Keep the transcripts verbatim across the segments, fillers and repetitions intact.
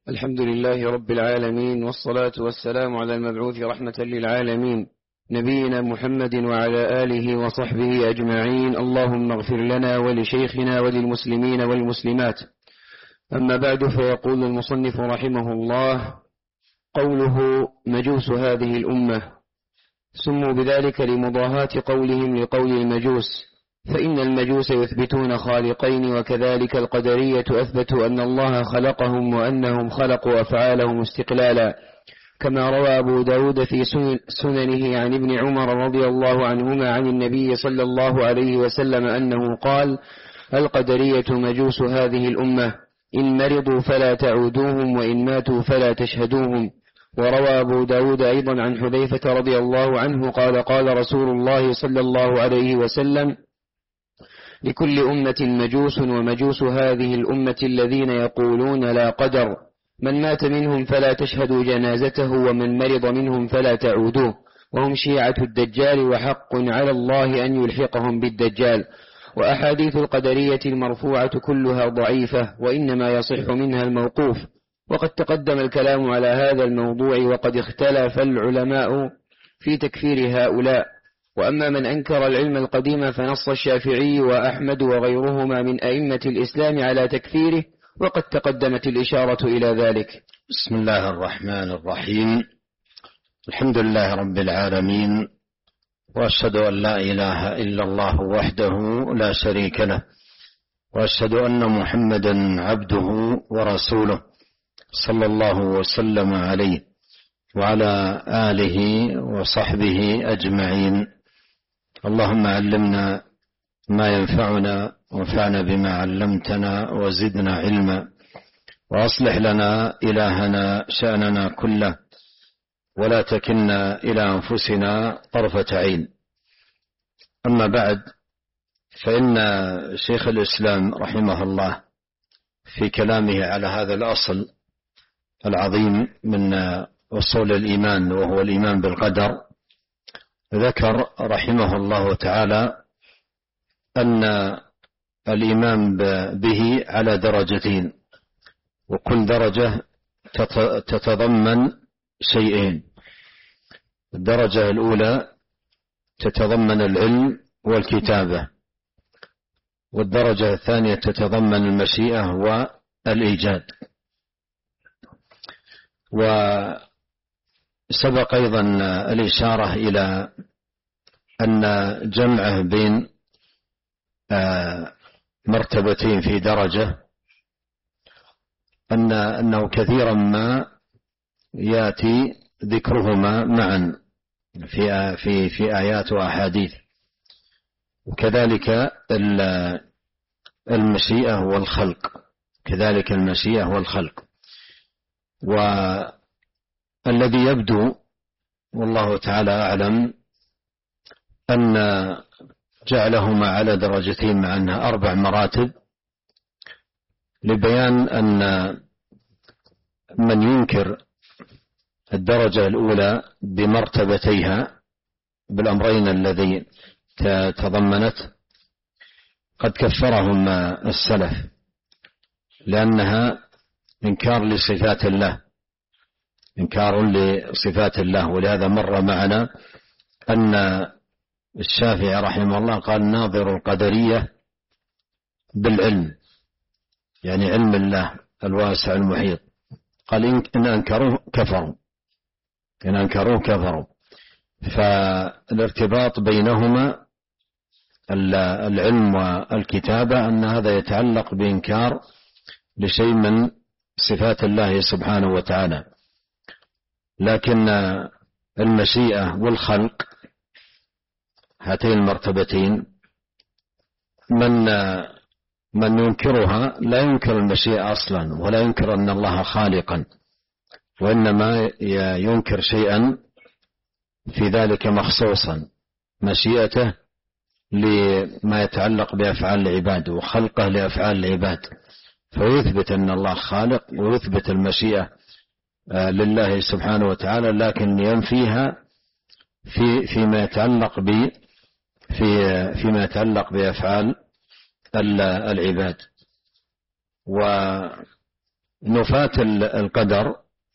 الحمد لله رب العالمين، والصلاة والسلام على المبعوث رحمة للعالمين نبينا محمد وعلى آله وصحبه أجمعين. اللهم اغفر لنا ولشيخنا وللمسلمين والمسلمات. أما بعد، فيقول المصنف رحمه الله: قوله مجوس هذه الأمة سموا بذلك لمضاهاة قولهم لقول المجوس، فإن المجوس يثبتون خالقين، وكذلك القدرية أثبتوا أن الله خلقهم وأنهم خلقوا أفعالهم استقلالا، كما روى أبو داود في سننه عن ابن عمر رضي الله عنهما عن النبي صلى الله عليه وسلم أنه قال: القدرية مجوس هذه الأمة، إن مرضوا فلا تعودوهم، وإن ماتوا فلا تشهدوهم. وروى أبو داود أيضا عن حذيفة رضي الله عنه قال: قال رسول الله صلى الله عليه وسلم: لكل أمة مجوس، ومجوس هذه الأمة الذين يقولون لا قدر، من مات منهم فلا تشهدوا جنازته، ومن مرض منهم فلا تعودوه، وهم شيعة الدجال، وحق على الله أن يلحقهم بالدجال. وأحاديث القدرية المرفوعة كلها ضعيفة، وإنما يصح منها الموقوف، وقد تقدم الكلام على هذا الموضوع، وقد اختلف العلماء في تكفير هؤلاء. وأما من أنكر العلم القديم فنص الشافعي وأحمد وغيرهما من أئمة الإسلام على تكفيره، وقد تقدمت الإشارة إلى ذلك. بسم الله الرحمن الرحيم. الحمد لله رب العالمين، وأشهد أن لا إله إلا الله وحده لا شريك له، وأشهد أن محمدا عبده ورسوله، صلى الله وسلم عليه وعلى آله وصحبه أجمعين. اللهم علمنا ما ينفعنا، وانفعنا بما علمتنا، وزدنا علما، وأصلح لنا إلهنا شأننا كله، ولا تكلنا إلى أنفسنا طرفة عين. أما بعد، فإن شيخ الإسلام رحمه الله في كلامه على هذا الأصل العظيم من أصول الإيمان، وهو الإيمان بالقدر، ذكر رحمه الله تعالى أن الإيمان به على درجتين، وكل درجة تتضمن شيئين. الدرجة الأولى تتضمن العلم والكتابة، والدرجة الثانية تتضمن المشيئة والإيجاد. وسبق أيضا الإشارة إلى أن جمعه بين مرتبتين في درجة أن أنه كثيرا ما يأتي ذكرهما معا في في في آيات وأحاديث، وكذلك المشيئة والخلق، كذلك المشيئة والخلق. والذي يبدو والله تعالى أعلم أن جعلهما على درجتين مع أنها أربع مراتب، لبيان أن من ينكر الدرجة الأولى بمرتبتيها بالأمرين الذي تضمنت قد كفرهم السلف، لأنها إنكار لصفات الله، إنكار لصفات الله. ولهذا مر معنا أن الشافعي رحمه الله قال: ناظر القدرية بالعلم، يعني علم الله الواسع المحيط. قال: إن أنكروه كفروا، إن أنكروه كفروا. فالارتباط بينهما العلم والكتابة أن هذا يتعلق بإنكار لشيء من صفات الله سبحانه وتعالى. لكن المشيئة والخلق، هاتين المرتبتين، من من ينكرها لا ينكر المشيئة أصلا، ولا ينكر أن الله خالقا، وإنما ينكر شيئا في ذلك مخصوصا، مشيئته لما يتعلق بأفعال العباد، وخلقه لأفعال العباد، فيثبت أن الله خالق، ويثبت المشيئة لله سبحانه وتعالى، لكن ينفيها في فيما يتعلق ب في فيما يتعلق بأفعال العباد. نفاة القدر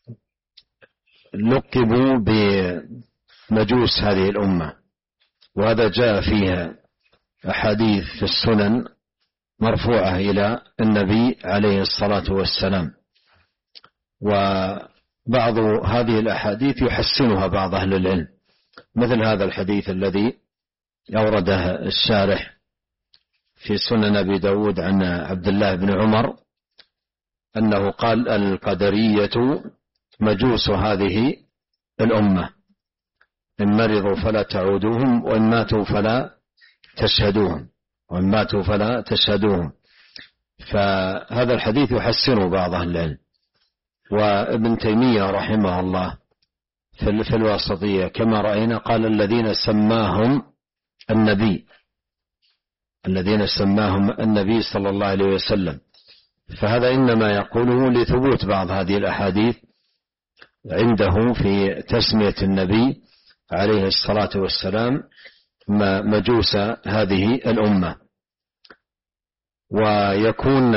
لقبوا بمجوس هذه الأمة، وهذا جاء فيها أحاديث في السنن مرفوعة إلى النبي عليه الصلاة والسلام، وبعض هذه الأحاديث يحسنها بعض أهل العلم، مثل هذا الحديث الذي أورده الشارح في سنن أبي داود عن عبد الله بن عمر أنه قال: القدرية مجوس هذه الأمة، إن مرضوا فلا تعودوهم، وإن ماتوا فلا تشهدوهم وإن ماتوا فلا تشهدوهم. فهذا الحديث يحسنه بعض أهل العلم. وابن تيمية رحمه الله في الواسطية كما رأينا قال: الذين سماهم النبي الذين سماهم النبي صلى الله عليه وسلم. فهذا إنما يقوله لثبوت بعض هذه الأحاديث عنده في تسمية النبي عليه الصلاة والسلام مجوس هذه الأمة. ويكون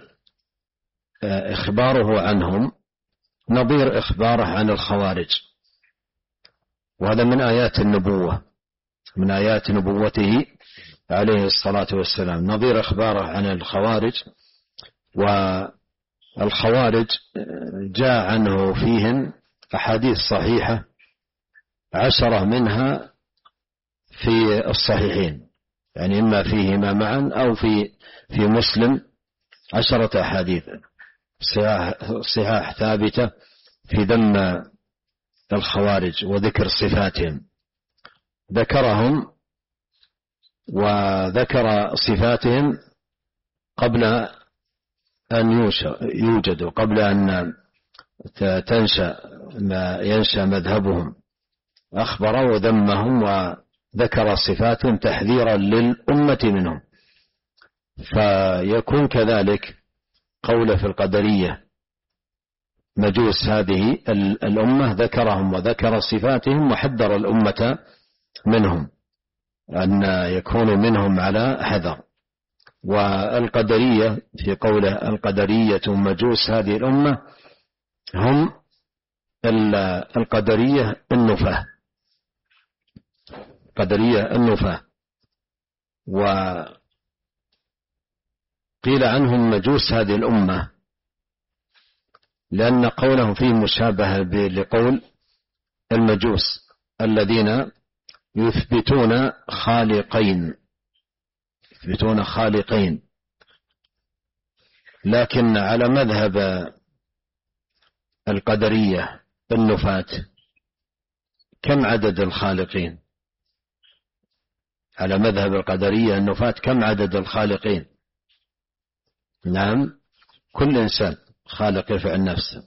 إخباره عنهم نظير إخباره عن الخوارج، وهذا من آيات النبوة من آيات نبوته عليه الصلاة والسلام، نظير إخباره عن الخوارج. والخوارج جاء عنه فيهم أحاديث صحيحة، عشرة منها في الصحيحين، يعني إما فيهما معا أو في في مسلم، عشرة أحاديث صحاح ثابتة في ذم الخوارج وذكر صفاتهم. ذكرهم وذكر صفاتهم قبل أن يوجدوا، قبل أن تنشأ ما ينشأ مذهبهم، أخبر وذمهم وذكر صفاتهم تحذيرا للأمة منهم. فيكون كذلك قول في القدرية مجوس هذه الأمة، ذكرهم وذكر صفاتهم وحذر الأمة منهم، أن يكونوا منهم على حذر. والقدرية في قوله القدرية مجوس هذه الأمة هم القدرية النفاة قدرية النفاة وقيل عنهم مجوس هذه الأمة لأن قولهم فيه مشابهة لقول المجوس الذين يثبتون خالقين يثبتون خالقين لكن على مذهب القدرية النفاة كم عدد الخالقين؟ على مذهب القدرية النفاة كم عدد الخالقين؟ نعم، كل إنسان خالق يفعل نفسه،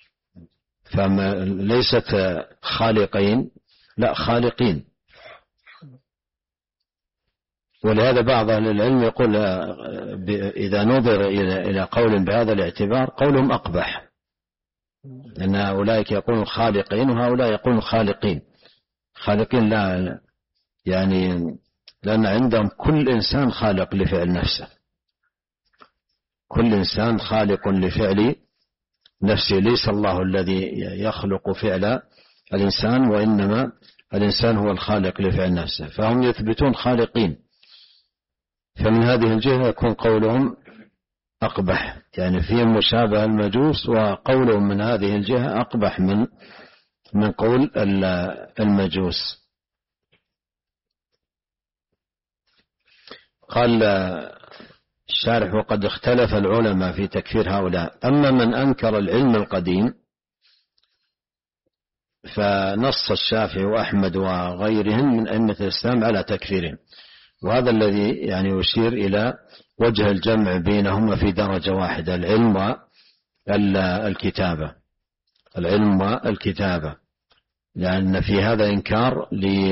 فليست خالقين، لا خالقين. ولهذا بعض أهل العلم يقول إذا نظر إلى قول بهذا الاعتبار قولهم أقبح، لأن أولئك يقولون خالقين وهؤلاء يقولون خالقين. خالقين لا، يعني لأن عندهم كل إنسان خالق لفعل نفسه، كل إنسان خالق لفعل نفسه، ليس الله الذي يخلق فعل الإنسان، وإنما الإنسان هو الخالق لفعل نفسه، فهم يثبتون خالقين. فمن هذه الجهة يكون قولهم أقبح، يعني فيهم مشابه المجوس، وقولهم من هذه الجهة أقبح من من قول المجوس. قال الشارح وقد اختلف العلماء في تكفير هؤلاء، أما من أنكر العلم القديم فنص الشافعي وأحمد وغيرهم من أئمة الإسلام على تكفيرهم، وهذا الذي يعني يشير إلى وجه الجمع بينهما في درجة واحدة، العلم والكتابة العلم والكتابة لأن في هذا إنكار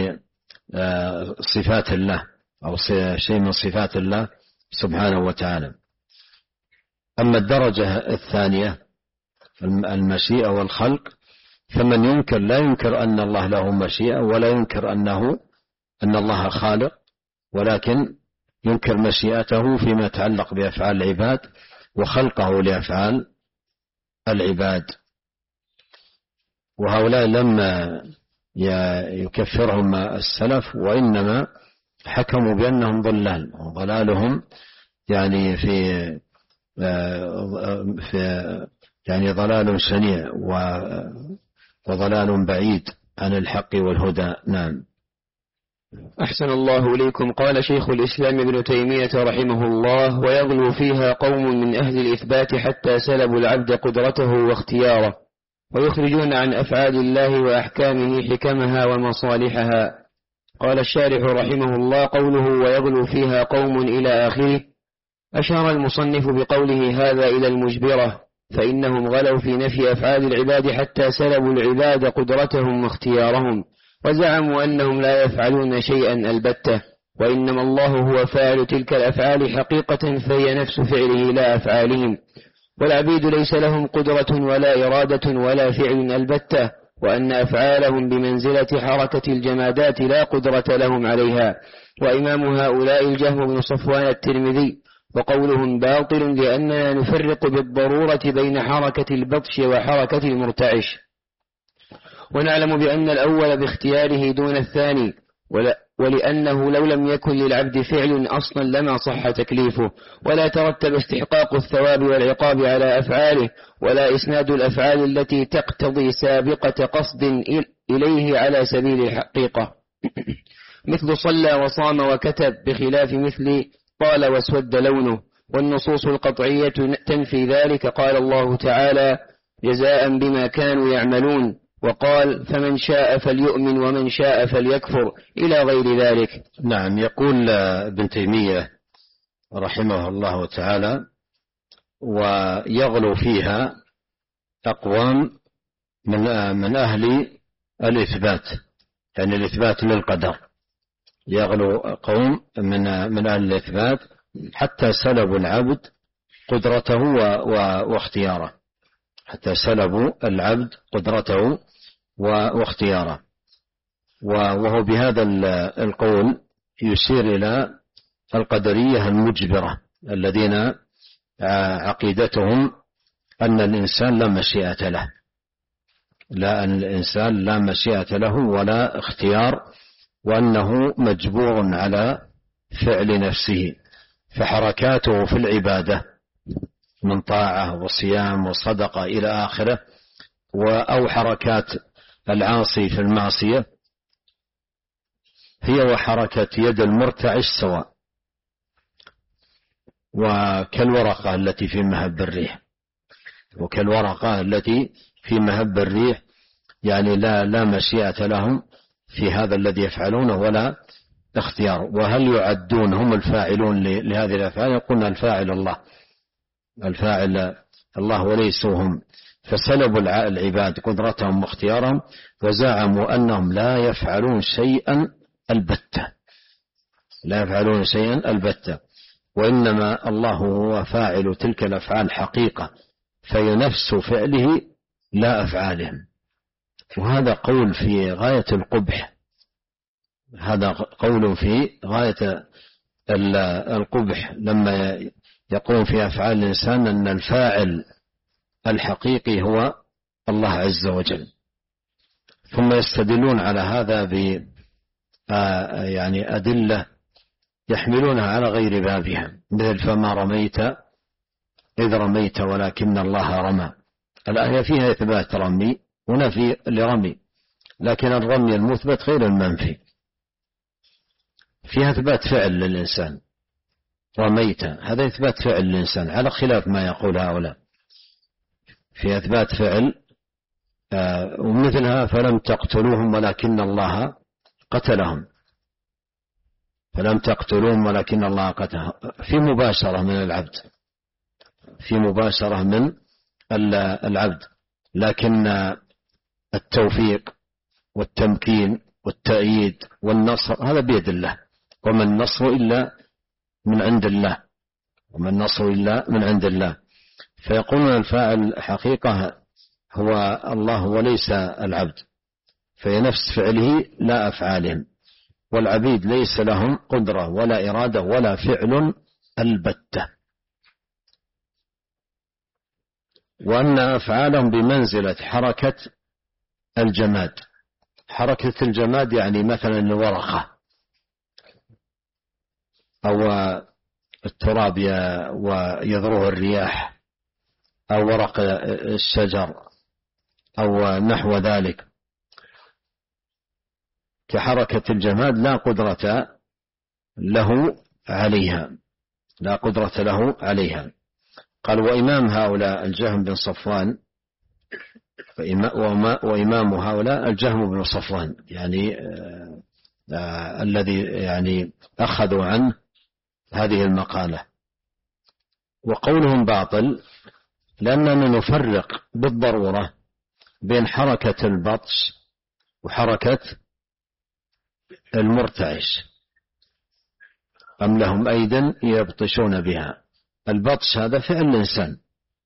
لصفات الله أو شيء من صفات الله سبحانه وتعالى. أما الدرجة الثانية المشيئة والخلق، فمن ينكر لا ينكر أن الله له مشيئة، ولا ينكر أنه أن الله خالق، ولكن ينكر مشيئته فيما يتعلق بأفعال العباد وخلقه لأفعال العباد. وهؤلاء لما يكفرهم السلف وإنما حكموا بأنهم ضلال، وضلالهم يعني في في يعني ضلال شنيع وضلال بعيد عن الحق والهدى. نعم. أحسن الله إليكم. قال شيخ الإسلام ابن تيمية رحمه الله: ويغلو فيها قوم من أهل الإثبات حتى سلبوا العبد قدرته واختياره، ويخرجون عن أفعال الله وأحكامه حكمها ومصالحها. قال الشارح رحمه الله: قوله ويغلو فيها قوم إلى آخره، أشار المصنف بقوله هذا إلى المجبرة، فإنهم غلوا في نفي أفعال العباد حتى سلبوا العباد قدرتهم واختيارهم، وزعموا أنهم لا يفعلون شيئا البتة، وإنما الله هو فاعل تلك الأفعال حقيقة، فهي نفس فعله لا أفعالهم، والعبيد ليس لهم قدرة ولا إرادة ولا فعل البتة، وأن أفعالهم بمنزلة حركة الجمادات لا قدرة لهم عليها. وإمام هؤلاء الجهم بن صفوان الترمذي، وقولهم باطل لأننا نفرق بالضرورة بين حركة البطش وحركة المرتعش، ونعلم بأن الأول باختياره دون الثاني، ولأنه لو لم يكن للعبد فعل أصلا لما صح تكليفه، ولا ترتب استحقاق الثواب والعقاب على أفعاله، ولا إسناد الأفعال التي تقتضي سابقة قصد إليه على سبيل الحقيقة مثل صلى وصام وكتب، بخلاف مثل طال واسود لونه. والنصوص القطعية تنفي ذلك. قال الله تعالى: جزاء بما كانوا يعملون، وقال: فمن شاء فليؤمن ومن شاء فليكفر، إلى غير ذلك. نعم. يقول ابن تيمية رحمه الله تعالى: ويغلو فيها أقوام من من أهل الإثبات، يعني الإثبات للقدر. يغلو قوم من من أهل الإثبات حتى سلبوا العبد قدرته واختياره، حتى سلبوا العبد قدرته واختياره. وهو بهذا القول يشير إلى القدرية المجبرة، الذين عقيدتهم أن الإنسان لا مشيئة له، لا أن الإنسان لا مشيئة له ولا اختيار، وأنه مجبور على فعل نفسه، فحركاته في العبادة من طاعة وصيام وصدقة إلى آخره، أو حركات العاصي في المعصية، هي وحركة يد المرتعش سواء، وكالورقة التي في مهب الريح، وكالورقة التي في مهب الريح، يعني لا لا مشيئة لهم في هذا الذي يفعلونه ولا اختيار. وهل يعدون هم الفاعلون لهذه الأفعال؟ يقولون الفاعل الله، الفاعل الله وليسوا هم. فسلبوا العباد قدرتهم واختيارهم، وزعموا أنهم لا يفعلون شيئا البتة، لا يفعلون شيئا البتة، وإنما الله هو فاعل تلك الأفعال حقيقة، فهي نفس فعله لا أفعالهم. وهذا قول في غاية القبح، هذا قول في غاية القبح لما يقول في أفعال الإنسان أن الفاعل الحقيقي هو الله عز وجل، ثم يستدلون على هذا ب يعني أدلة يحملونها على غير بابها، مثل فما رميت إذ رميت ولكن الله رمى. الآية فيها إثبات رمي ونفي لرمي، لكن الرمي المثبت غير المنفي، فيها إثبات فعل للإنسان. رميت هذا إثبات فعل للإنسان على خلاف ما يقول هؤلاء، في إثبات فعل. آه ومثلها فلم تقتلوهم ولكن الله قتلهم، فلم تقتلوهم ولكن الله قتلهم، في مباشرة من العبد، في مباشرة من العبد. لكن التوفيق والتمكين والتأييد والنصر هذا بيد الله، وما النصر إلا من عند الله، وما النصر إلا من عند الله. فيقولون الفاعل حقيقة هو الله وليس العبد، فهي نفس فعله لا أفعالهم، والعبيد ليس لهم قدرة ولا إرادة ولا فعل البتة. وأن أفعالهم بمنزلة حركة الجماد. حركة الجماد يعني مثلا الورقة أو التراب ويذروه الرياح أو ورق الشجر أو نحو ذلك، كحركة الجماد لا قدرة له عليها، لا قدرة له عليها. قال وإمام هؤلاء الجهم بن صفوان، وإمام هؤلاء الجهم بن صفوان يعني آه آه الذي يعني أخذوا عنه هذه المقالة. وقولهم باطل لأننا نفرق بالضرورة بين حركة البطش وحركة المرتعش. أم لهم أيدي يبطشون بها. البطش هذا فعل الإنسان،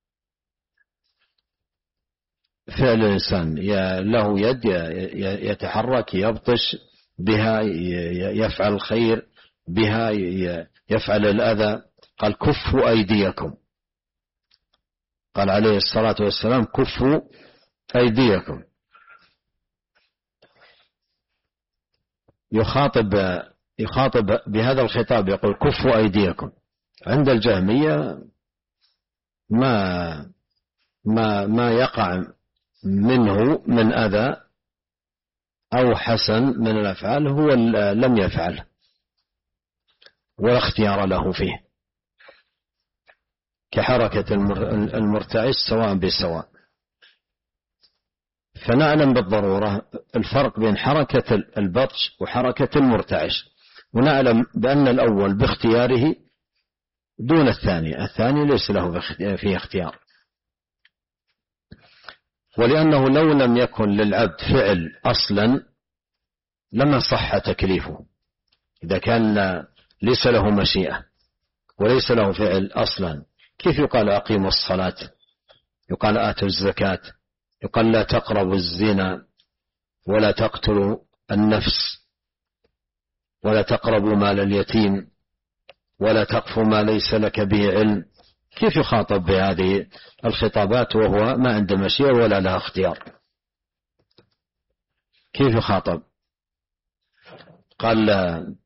فعل الإنسان له يد يتحرك يبطش بها، يفعل الخير بها، يفعل الأذى. قال كفوا أيديكم، قال عليه الصلاة والسلام كفوا أيديكم. يخاطب يخاطب بهذا الخطاب يقول كفوا أيديكم. عند الجهمية ما ما ما يقع منه من أذى أو حسن من الأفعال هو لم يفعله ولا اختيار له فيه، كحركة المرتعش سواء بسواء. فنعلم بالضرورة الفرق بين حركة البطش وحركة المرتعش، ونعلم بأن الأول باختياره دون الثاني، الثاني ليس له فيه اختيار. ولأنه لو لم يكن للعبد فعل أصلا لما صح تكليفه. إذا كان ليس له مشيئة وليس له فعل أصلا، كيف يقال أقيموا الصلاة، يقال آتوا الزكاة، يقال لا تقربوا الزنا ولا تقتلوا النفس ولا تقربوا مال اليتيم ولا تقف ما ليس لك به علم؟ كيف يخاطب بهذه الخطابات وهو ما عنده مشيئة ولا له اختيار؟ كيف يخاطب؟ قال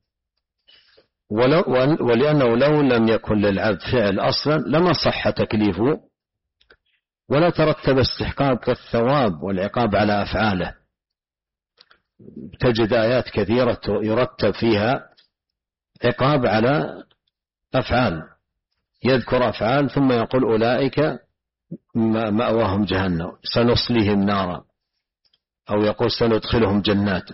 ولو ولأنه لو لم يكن للعبد فعل أصلا لما صح تكليفه ولا ترتب استحقاق الثواب والعقاب على أفعاله. تجد آيات كثيرة يرتب فيها عقاب على أفعال، يذكر أفعال ثم يقول أولئك مأواهم جهنم سنصليهم نارا، أو يقول سندخلهم جنات،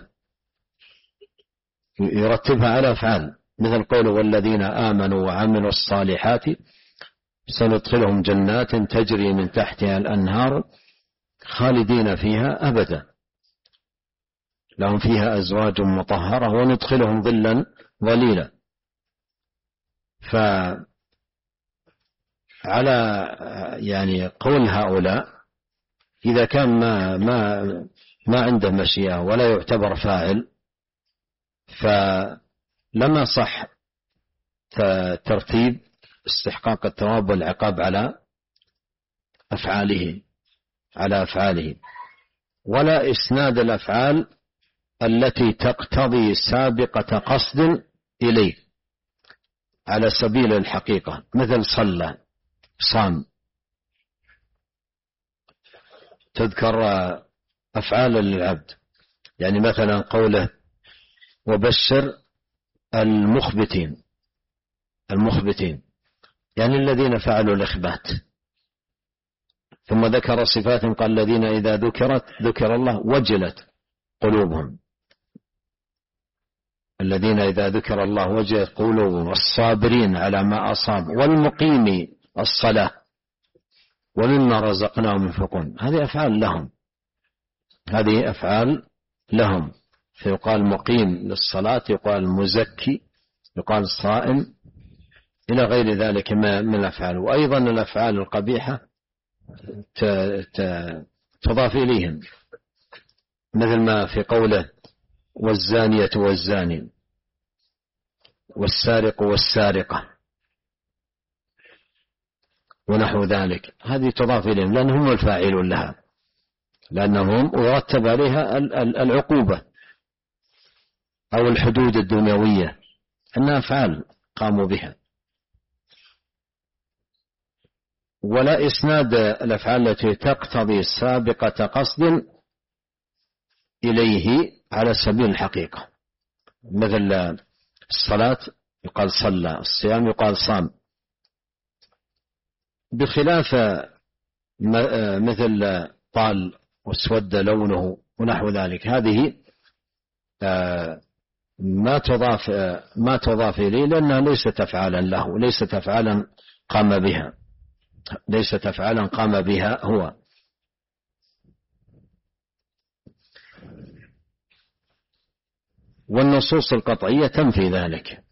يرتبها على أفعال، مثل قوله والذين آمنوا وعملوا الصالحات سندخلهم جنات تجري من تحتها الأنهار خالدين فيها أبدا لهم فيها أزواج مطهرة وندخلهم ظلا ظليلا. فعلى يعني قول هؤلاء إذا كان ما ما ما عنده مشيئة ولا يعتبر فاعل فلما صح ترتيب استحقاق الثواب والعقاب على أفعاله على أفعاله ولا إسناد الأفعال التي تقتضي سابقة قصد إليه على سبيل الحقيقة، مثل صلى صام، تذكر أفعال للعبد، يعني مثلا قوله وبشر المخبتين المخبتين يعني الذين فعلوا الإخبات، ثم ذكر صفاتهم قال الذين إذا ذكرت ذكر الله وجلت قلوبهم، الذين إذا ذكر الله وجلت قلوبهم، والصابرين على ما أصاب، والمقيم الصلاة، ومما رزقناهم ينفقون. هذه أفعال لهم، هذه أفعال لهم. فيقال مقيم للصلاة، يقال مزكي، يقال صائم، إلى غير ذلك من الأفعال. وأيضا الأفعال القبيحة تضاف إليهم، مثل ما في قوله والزانية والزاني والسارق والسارقة ونحو ذلك، هذه تضاف إليهم لأنهم الفاعلون لها، لأنهم يرتب عليها العقوبة أو الحدود الدنيوية، أنها أفعال قاموا بها. ولا إسناد الأفعال التي تقتضي سابقة قصد إليه على سبيل الحقيقة، مثل الصلاة يقال صلى، الصيام يقال صام، بخلاف مثل طال واسود لونه ونحو ذلك، هذه ما تضاف ما تضاف إليه لأنها ليست أفعالا له، ليست أفعالا قام بها، ليست أفعالا قام بها هو. والنصوص القطعية تنفي ذلك.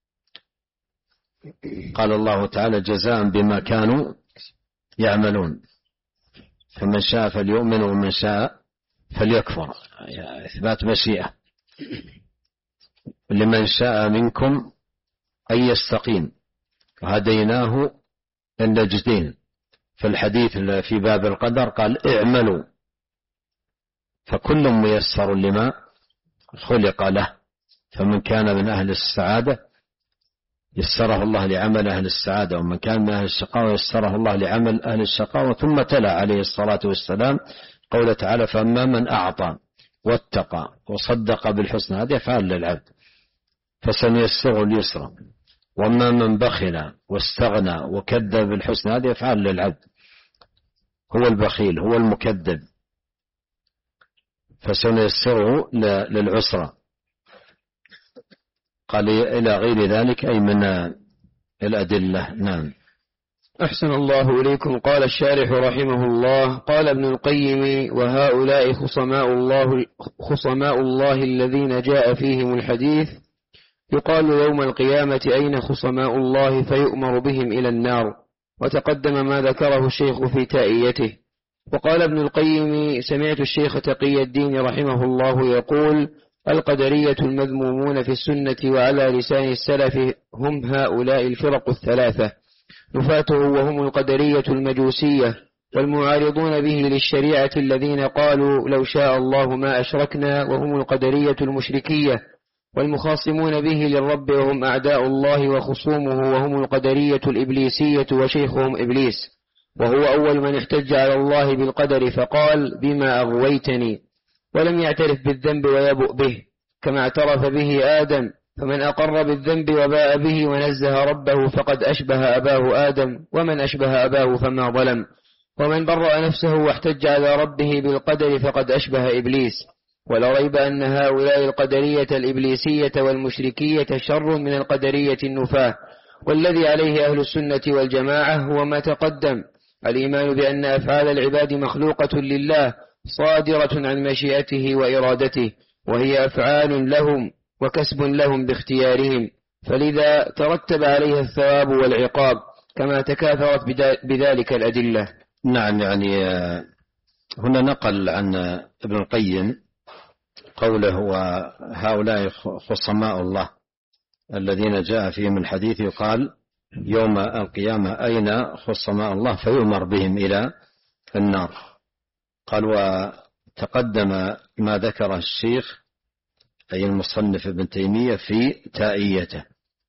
قال الله تعالى جزاء بما كانوا يعملون، فمن شاء فليؤمن ومن شاء فليكفر، إثبات مشيئة. لمن شاء منكم أن يستقيم وهديناه النجدين. في الحديث في باب القدر قال اعملوا فكل ميسر لما خلق له، فمن كان من أهل السعادة يسره الله لعمل أهل السعادة، ومن كان من أهل الشقاوة يسره الله لعمل أهل الشقاوة. ثم تلا عليه الصلاة والسلام قوله تعالى فأما من أعطى واتقى وصدق بالحسنى، هذه أفعال للعبد فسنيسره اليسرى. وأما من بخل واستغنى وكذب بالحسنى، هذه أفعال للعبد، هو البخيل هو المكذب، فسنيسره للعسرى. قال إلى غير ذلك أي من الأدلة. نعم. أحسن الله إليكم. قال الشارح رحمه الله قال ابن القيم وهؤلاء خصماء الله, خصماء الله الذين جاء فيهم الحديث يقال يوم القيامة أين خصماء الله فيؤمر بهم إلى النار. وتقدم ما ذكره الشيخ في تائيته. وقال ابن القيم سمعت الشيخ تقي الدين رحمه الله يقول القدرية المذمومون في السنة وعلى لسان السلف هم هؤلاء الفرق الثلاثة، نفاته وهم القدرية المجوسية والمعارضون به للشريعة الذين قالوا لو شاء الله ما أشركنا، وهم القدرية المشركية، والمخاصمون به للرب وهم أعداء الله وخصومه وهم القدرية الإبليسية وشيخهم إبليس، وهو أول من احتج على الله بالقدر فقال بما أغويتني، ولم يعترف بالذنب ويبؤ به كما اعترف به آدم، فمن أقر بالذنب وباء به ونزه ربه فقد أشبه أباه آدم، ومن أشبه أباه فما ظلم، ومن برأ نفسه واحتج على ربه بالقدر فقد أشبه إبليس. ولا ريب أن هؤلاء القدرية الإبليسية والمشركية شر من القدرية النفاة، والذي عليه أهل السنة والجماعة هو ما تقدم، الإيمان بأن أفعال العباد مخلوقة لله صادرة عن مشيئته وإرادته، وهي أفعال لهم وكسب لهم باختيارهم، فلذا ترتب عليها الثواب والعقاب كما تكاثرت بذلك الأدلة. نعم. يعني هنا نقل عن ابن القيم قوله وهؤلاء خصماء الله الذين جاء فيهم الحديث يقال يوم القيامة أين خصماء الله فيؤمر بهم إلى النار. قال وتقدم ما ذكر الشيخ أي المصنف ابن تيمية في تائيته،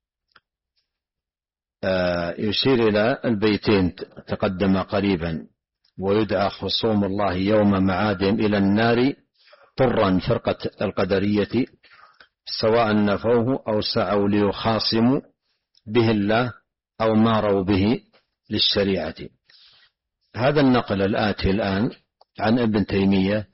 يشير إلى البيتين تقدم قريبا ويدعى خصوم الله يوم معادهم إلى النار طرا فرقة القدرية سواء نفوه أو سعوا ليخاصموا به الله أو ماروا به للشريعة. هذا النقل الآتي الآن عن ابن تيمية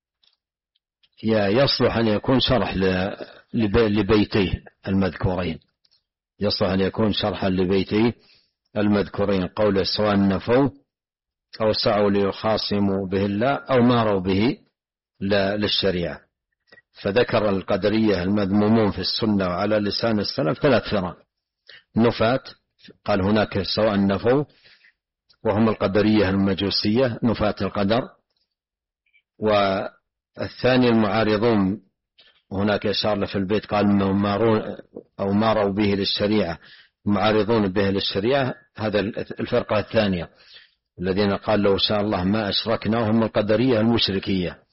يصلح أن يكون شرح لبيتيه المذكورين، يصلح أن يكون شرحا لبيتيه المذكورين، قوله سواء نفوه أو سعوا ليخاصموا به الله أو ماروا به للشريعة. فذكر القدرية المذمومون في السنة وعلى لسان السلف ثلاث فرق: نفاة، قال هناك سواء نفوا وهم القدرية المجوسية نفاة القدر، والثاني المعارضون، هناك إشارة في البيت قال مارون أو ماروا به للشريعة معارضون به للشريعة، هذا الفرقة الثانية الذين قال لو شاء الله ما أشركنا، وهم القدرية المشركية.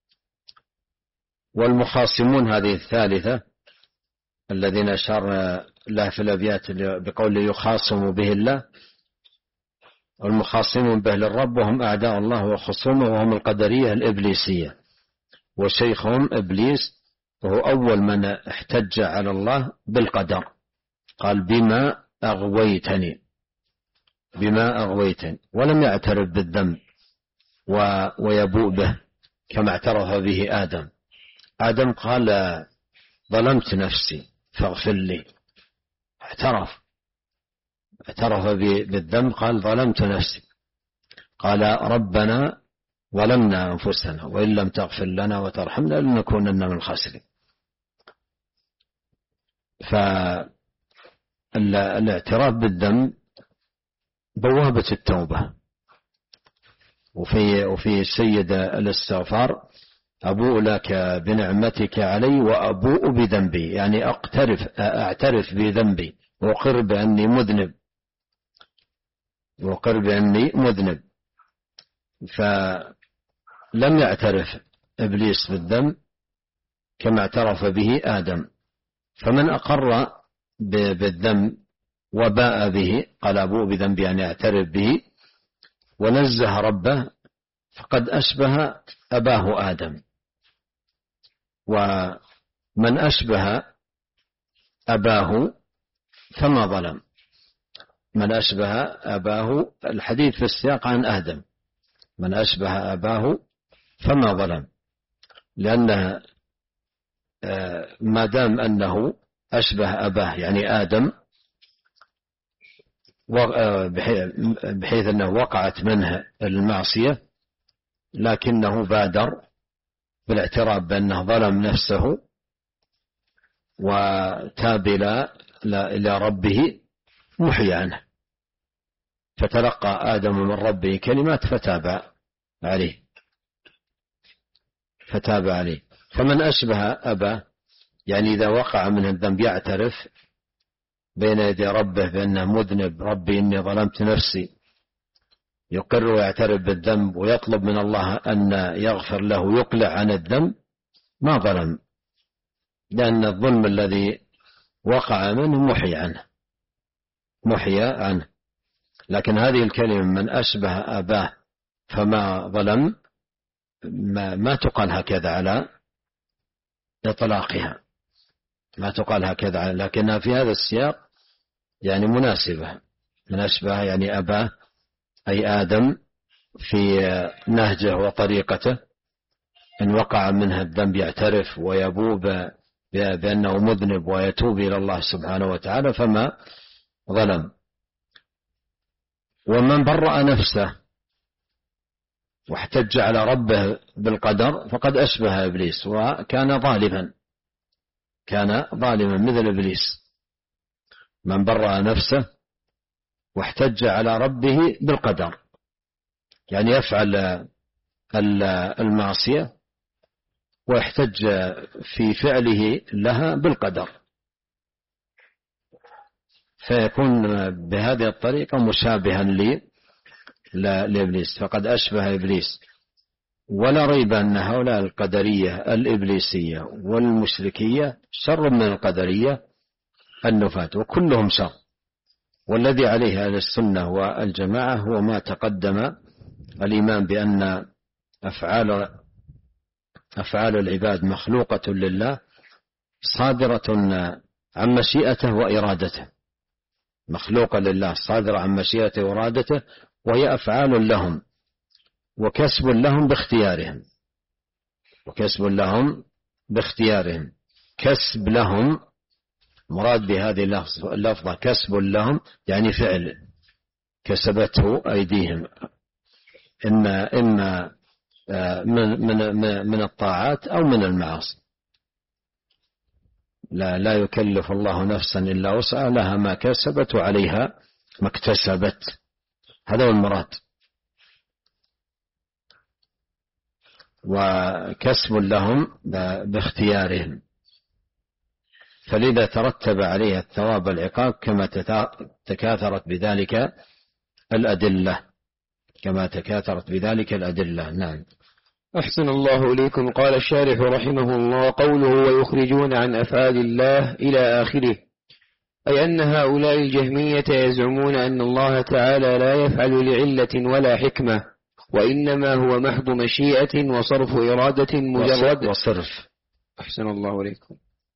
والمخاصمون هذه الثالثة الذين أشار له في الأبيات بقول يخاصم به الله، والمخاصمون به للرب وهم أعداء الله وخصومه، وهم القدرية الإبليسية. وشيخهم إبليس وهو أول من احتج على الله بالقدر، قال بما أغويتني، بما أغويتني، ولم يعترف بالذنب ويبوء به كما اعترف به آدم. آدم قال ظلمت نفسي فاغفر لي، اعترف اعترف بالذنب، قال ظلمت نفسي، قال ربنا ظلمنا أنفسنا وإن لم تغفر لنا وترحمنا لنكونن من الخاسرين. فالاعتراف بالذنب بوابة التوبة. وفي وفي سيد الاستغفار أبوء لك بنعمتك علي وأبوء بذنبي، يعني أقترف أعترف بذنبي وأقر بأني مذنب، وأقر بأني مذنب. فلم يعترف إبليس بالذنب كما اعترف به آدم. فمن أقر بالذنب وباء به، قال أبوء بذنبي يعني اعترف به، ونزه ربه، فقد أشبه أباه آدم. ومن أشبه أباه فما ظلم، من أشبه أباه، الحديث في السياق عن آدم، من أشبه أباه فما ظلم، لأنه ما دام أنه أشبه أباه يعني آدم، بحيث أنه وقعت منه المعصية، لكنه بادر بالاعتراف بأنه ظلم نفسه وتاب إلى ربه محي عنه، فتلقى آدم من ربه كلمات فتاب عليه فتاب عليه. فمن أشبه أباه يعني إذا وقع من الذنب يعترف بين يدي ربه بأنه مذنب، ربي إني ظلمت نفسي، يقر ويعترف بالذنب ويطلب من الله أن يغفر له، يقلع عن الذنب، ما ظلم، لأن الظلم الذي وقع منه محي عنه محي عنه. لكن هذه الكلمة من أشبه أباه فما ظلم ما, ما تقال هكذا على إطلاقها، ما تقال هكذا، لكنها في هذا السياق يعني مناسبة. من أشبه يعني أباه أي آدم في نهجه وطريقته، إن وقع منها الذنب يعترف ويبوء بأنه مذنب ويتوب إلى الله سبحانه وتعالى فما ظلم. ومن برأ نفسه واحتج على ربه بالقدر فقد أشبه إبليس وكان ظالما، كان ظالما مثل إبليس. من برأ نفسه واحتج على ربه بالقدر يعني يفعل المعصية ويحتج في فعله لها بالقدر، فيكون بهذه الطريقة مشابها لإبليس، فقد أشبه إبليس. ولا ريب أن هؤلاء القدرية الإبليسية والمشركية شر من القدرية النفاة، وكلهم شر. والذي عليه أهل السنة والجماعة هو ما تقدم، الإيمان بأن أفعال أفعال العباد مخلوقة لله صادرة عن مشيئته وإرادته، مخلوقة لله صادرة عن مشيئته وإرادته، وهي أفعال لهم وكسب لهم باختيارهم، وكسب لهم باختيارهم. كسب لهم مراد بهذه اللفظة كسب لهم يعني فعل كسبته أيديهم، إما إما من من من الطاعات أو من المعاصي. لا لا يكلف الله نفسا إلا وسعها، لها ما كسبت وعليها ما اكتسبت، هذا هو المراد. وكسب لهم باختيارهم، فلذا ترتب عليها الثواب والعقاب كما تكاثرت بذلك الأدلة كما تكاثرت بذلك الأدلة. نعم. أحسن الله إليكم. قال الشارح رحمه الله: قوله ويخرجون عن أفعال الله إلى آخره، أي أن هؤلاء الجهمية يزعمون أن الله تعالى لا يفعل لعلة ولا حكمة، وإنما هو محض مشيئة وصرف إرادة مجرد وصرف. أحسن الله إليكم.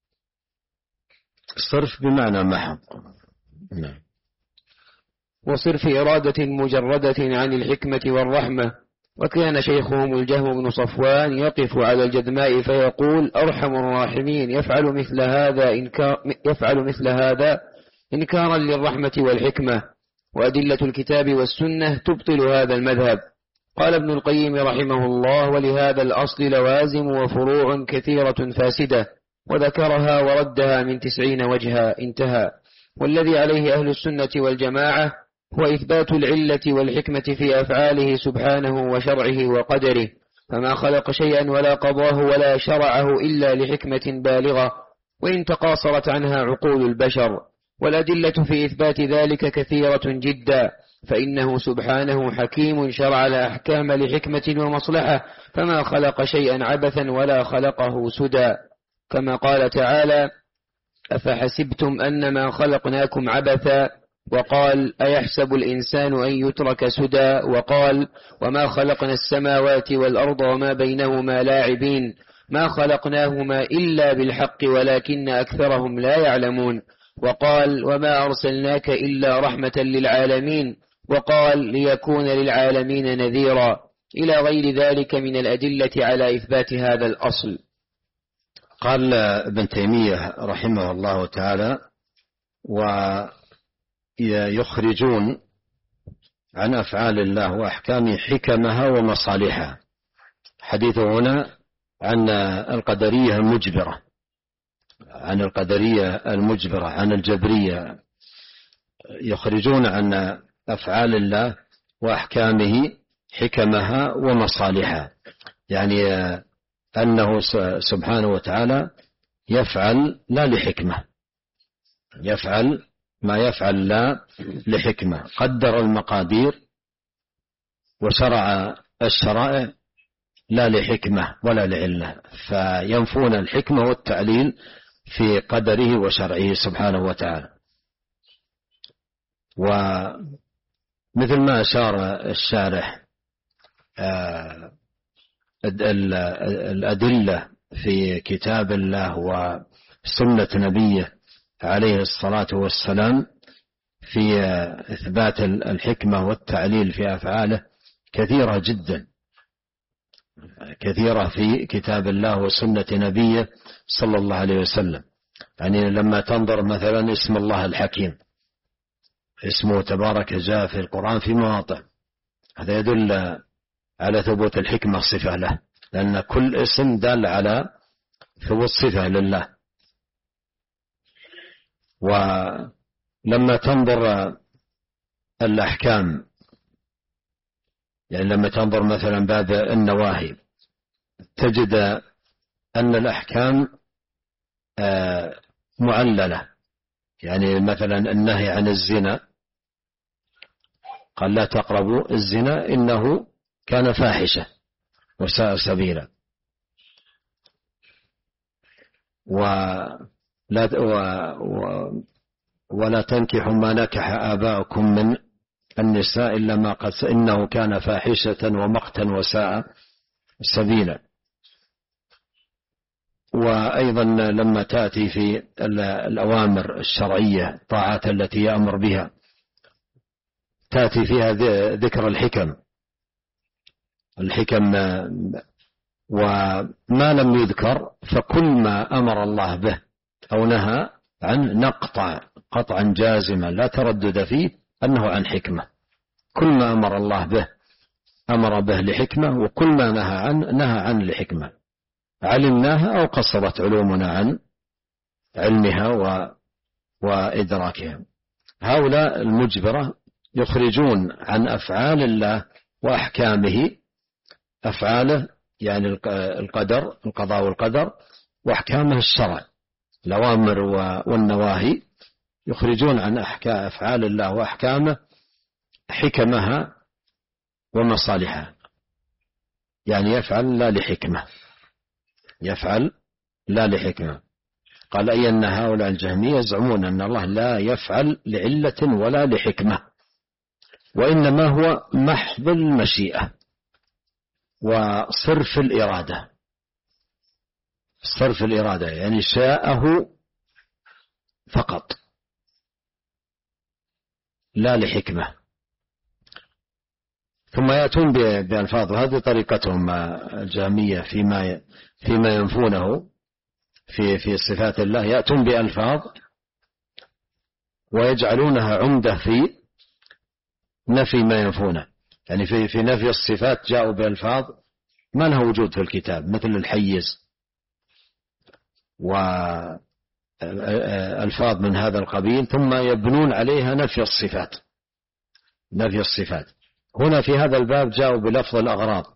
صرف بمعنى محض. نعم. وصرف إرادة مجردة عن الحكمة والرحمة. وكان شيخهم الجهم بن صفوان يقف على الجدماء فيقول: أرحم الراحمين يفعل مثل هذا إنكار يفعل مثل هذا إنكارا للرحمة والحكمة، وأدلة الكتاب والسنة تبطل هذا المذهب. قال ابن القيم رحمه الله: ولهذا الأصل لوازم وفروع كثيرة فاسدة، وذكرها وردها من تسعين وجها. انتهى. والذي عليه أهل السنة والجماعة هو إثبات العلة والحكمة في أفعاله سبحانه وشرعه وقدره، فما خلق شيئا ولا قضاه ولا شرعه إلا لحكمة بالغة، وإن تقاصرت عنها عقول البشر. والأدلة في إثبات ذلك كثيرة جدا، فإنه سبحانه حكيم شرع الأحكام لحكمة ومصلحة، فما خلق شيئا عبثا ولا خلقه سدى، كما قال تعالى: أفحسبتم أنما خلقناكم عبثا، وقال: أيحسب الإنسان أن يترك سدى، وقال: وما خلقنا السماوات والأرض وما بينهما لاعبين، ما خلقناهما إلا بالحق ولكن أكثرهم لا يعلمون، وقال: وما أرسلناك إلا رحمة للعالمين، وقال: ليكون للعالمين نذيرا، إلى غير ذلك من الأدلة على إثبات هذا الأصل. قال ابن تيمية رحمه الله تعالى: ويخرجون عن أفعال الله وأحكام حكمها ومصالحها. حديثه هنا عن القدرية المجبرة، عن القدرية المجبرة، عن الجبرية. يخرجون عن أفعال الله وأحكامه حكمها ومصالحها، يعني أنه سبحانه وتعالى يفعل لا لحكمة، يفعل ما يفعل لا لحكمة، قدر المقادير وشرع الشرائع لا لحكمة ولا لعلة، فينفون الحكمة والتعليل في قدره وشرعه سبحانه وتعالى. ومثل ما أشار الشارح الأدلة في كتاب الله وسنة نبيه عليه الصلاة والسلام في إثبات الحكمة والتعليل في أفعاله كثيرة جدا، كثيرة في كتاب الله وسنة نبيه صلى الله عليه وسلم. يعني لما تنظر مثلا اسم الله الحكيم، اسمه تبارك جاء في القرآن في مواضع، هذا يدل على ثبوت الحكمة صفة له، لأن كل اسم دال على ثبوت صفة لله. ولما تنظر الأحكام، يعني لما تنظر مثلا باب النواهي، تجد أن الأحكام معللة. يعني مثلا النهي عن الزنا، قال: لا تقربوا الزنا إنه كان فاحشة وساء سبيلا. ولا, ولا تنكحوا ما نكح آباؤكم من النساء إلا ما قد إنه كان فاحشة ومقتا وساء سبيلا. وأيضا لما تأتي في الأوامر الشرعية، طاعات التي يأمر بها، تأتي فيها ذكر الحكم الحكم وما لم يذكر فكل ما أمر الله به أو نهى عن نقطع قطعا جازما لا تردد فيه أنه عن حكمة. كل ما أمر الله به أمر به لحكمة، وكل ما نهى عن نهى عن لحكمة، علمناها أو قصرت علومنا عن علمها و... وإدراكها. هؤلاء المجبرة يخرجون عن أفعال الله وأحكامه، أفعاله يعني القدر، القضاء والقدر، وأحكامه الشرع، الأوامر والنواهي يخرجون عن أفعال الله وأحكامه حكمها ومصالحها، يعني يفعل لا لحكمة، يفعل لا لحكمة. قال أي أن هؤلاء الجهمية يزعمون أن الله لا يفعل لعلة ولا لحكمة، وإنما هو محض المشيئة وصرف الإرادة، صرف الإرادة يعني شاءه فقط لا لحكمة. ثم يأتون بألفاظ، وهذه طريقتهم الجهمية فيما فيما ينفونه في في صفات الله، يأتون بألفاظ ويجعلونها عمدة في نفي ما ينفونه. يعني في في نفي الصفات جاءوا بألفاظ ما لها وجود في الكتاب، مثل الحيز وألفاظ من هذا القبيل، ثم يبنون عليها نفي الصفات، نفي الصفات. هنا في هذا الباب جاءوا بلفظ الأغراض،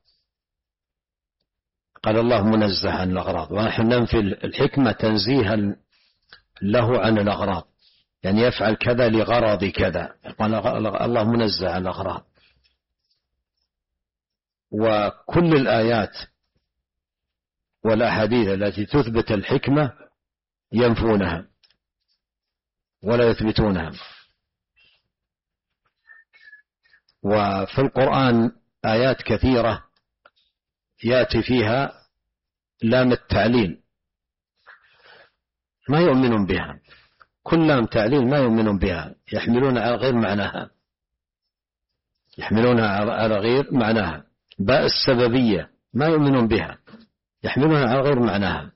قال الله منزه عن الأغراض، ونحن ننفي الحكمة تنزيها له عن الأغراض، يعني يفعل كذا لغرض كذا، قال الله منزه عن الأغراض. وكل الآيات والأحاديث التي تثبت الحكمة ينفونها ولا يثبتونها. وفي القرآن آيات كثيرة يأتي فيها لام التعليل ما يؤمنون بها، كل لام تعليل ما يؤمنون بها، يحملون على غير معناها، يحملونها على غير معناها. باء السببية ما يؤمنون بها، يحملونها على غير معناها،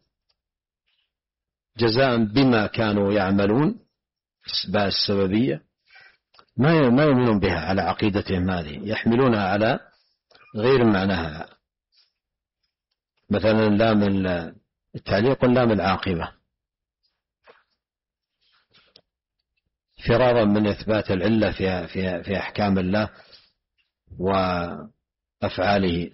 جزاء بما كانوا يعملون. باء السببية ما ما يؤمنون بها على عقيدتهم هذه، يحملونها على غير معناها. مثلا لام التعليق لام العاقبة، فرارا من إثبات العلة في في في أحكام الله وأفعاله.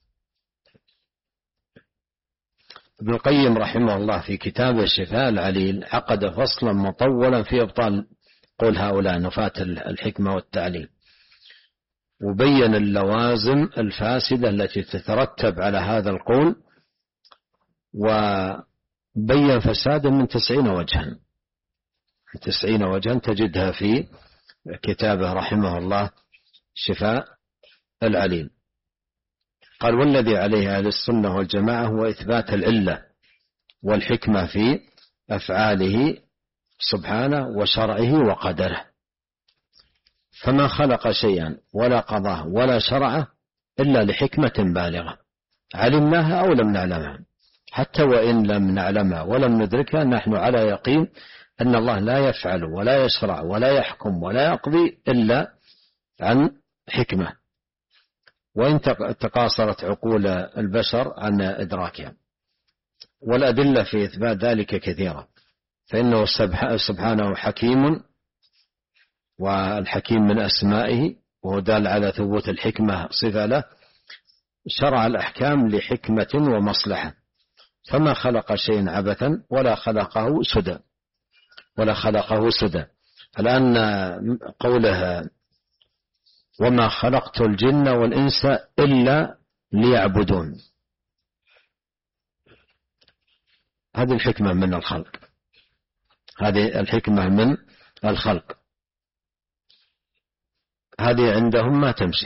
ابن القيم رحمه الله في كتاب الشفاء العليل عقد فصلا مطولا في إبطال قول هؤلاء نفاة الحكمة والتعليل، وبين اللوازم الفاسدة التي تترتب على هذا القول، وبين فسادا من تسعين وجها، تسعين وجها تجدها في كتابه رحمه الله شفاء العليل. قال والذي عليه أهل السنة والجماعة هو إثبات العلة والحكمة في أفعاله سبحانه وشرعه وقدره، فما خلق شيئا ولا قضاه ولا شرعه إلا لحكمة بالغة علمناها أو لم نعلمها، حتى وإن لم نعلمها ولم ندركها نحن على يقين أن الله لا يفعل ولا يشرع ولا يحكم ولا يقضي إلا عن حكمة، وإن تقاصرت عقول البشر عن إدراكها. والأدلة في إثبات ذلك كثيرة، فإنه سبحانه حكيم، والحكيم من أسمائه، وهو دال على ثبوت الحكمة صفة له، شرع الأحكام لحكمة ومصلحة، فما خلق شيء عبثا ولا خلقه سدى ولا خلقه سدى. الآن قوله وما خلقت الجن والإنس إلا ليعبدون، هذه الحكمة من الخلق، هذه الحكمة من الخلق، هذه عندهم ما تمشي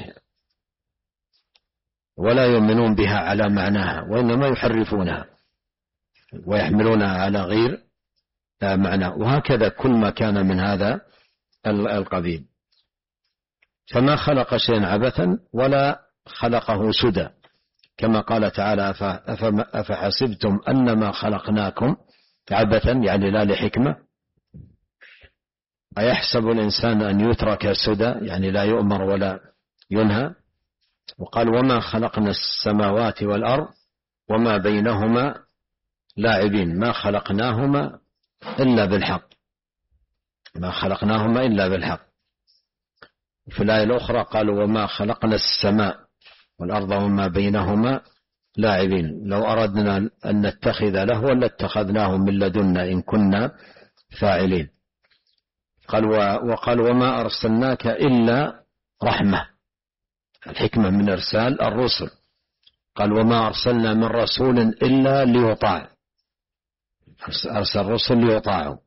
ولا يؤمنون بها على معناها، وإنما يحرفونها ويحملونها على غير معنى. وهكذا كل ما كان من هذا القبيل. فما خلق شيئا عبثا ولا خلقه سدى، كما قال تعالى أفحسبتم أنما خلقناكم عبثا، يعني لا لحكمة. أيحسب الإنسان أن يترك سدى، يعني لا يؤمر ولا ينهى. وقال وما خلقنا السماوات والأرض وما بينهما لاعبين، ما خلقناهما إلا بالحق، ما خلقناهما إلا بالحق. في الآية الأخرى قالوا وما خلقنا السماء والأرض وما بينهما لاعبين. لو أردنا أن نتخذ لهوا لاتخذناه من لدنا إن كنا فاعلين. قال وقال وما أرسلناك إلا رحمة، الحكمة من إرسال الرسل. قال وما أرسلنا من رسول إلا ليطاع، أرسل الرسل ليطاعوا.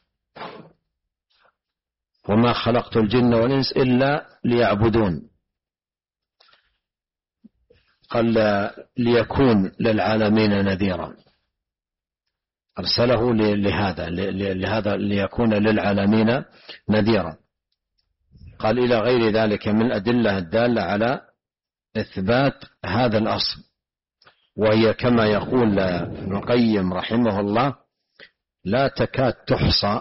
وما خلقت الجن والإنس إلا ليعبدون. قال ليكون للعالمين نذيرا، أرسله لهذا لهذا ليكون للعالمين نذيرا. قال إلى غير ذلك من الأدلة الدالة على إثبات هذا الأصل، وهي كما يقول ابن القيم رحمه الله لا تكاد تحصى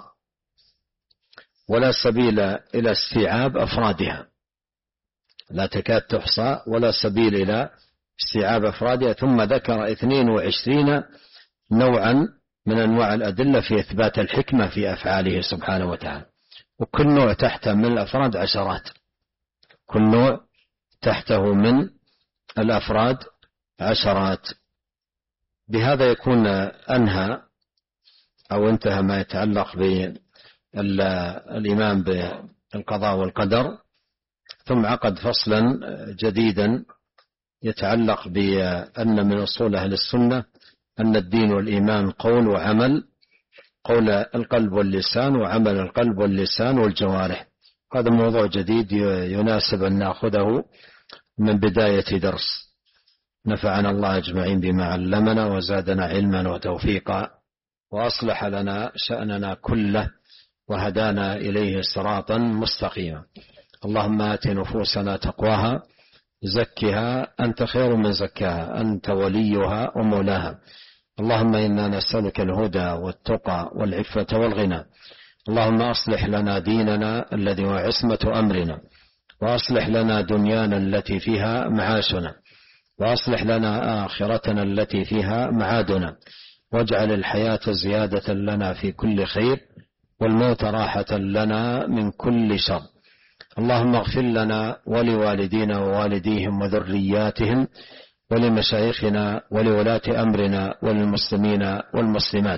ولا سبيل إلى استيعاب أفرادها، لا تكاد تحصى ولا سبيل إلى استيعاب أفرادها. ثم ذكر اثنين وعشرين نوعا من أنواع الأدلة في إثبات الحكمة في أفعاله سبحانه وتعالى، وكل نوع تحته من الأفراد عشرات، كل نوع تحته من الأفراد عشرات. بهذا يكون أنهى أو انتهى ما يتعلق بالإيمان بالقضاء والقدر، ثم عقد فصلا جديدا يتعلق بأن من أصول أهل السنة أن الدين والإيمان قول وعمل، قول القلب واللسان وعمل القلب واللسان والجوارح. هذا موضوع جديد يناسب أن نأخذه من بداية درس. نفعنا الله أجمعين بما علمنا وزادنا علما وتوفيقا، وأصلح لنا شأننا كله، وهدانا إليه صراطا مستقيما. اللهم آت نفوسنا تقواها زكها أنت خير من زكاها أنت وليها ومولاها. اللهم إنا نسألك الهدى والتقى والعفة والغنى. اللهم أصلح لنا ديننا الذي هو عصمة أمرنا، وأصلح لنا دنيانا التي فيها معاشنا، وأصلح لنا آخرتنا التي فيها معادنا، واجعل الحياة زيادة لنا في كل خير، والموت راحة لنا من كل شر. اللهم اغفر لنا ولوالدينا ووالديهم وذرياتهم ولمشايخنا ولولاة أمرنا وللمسلمين والمسلمات.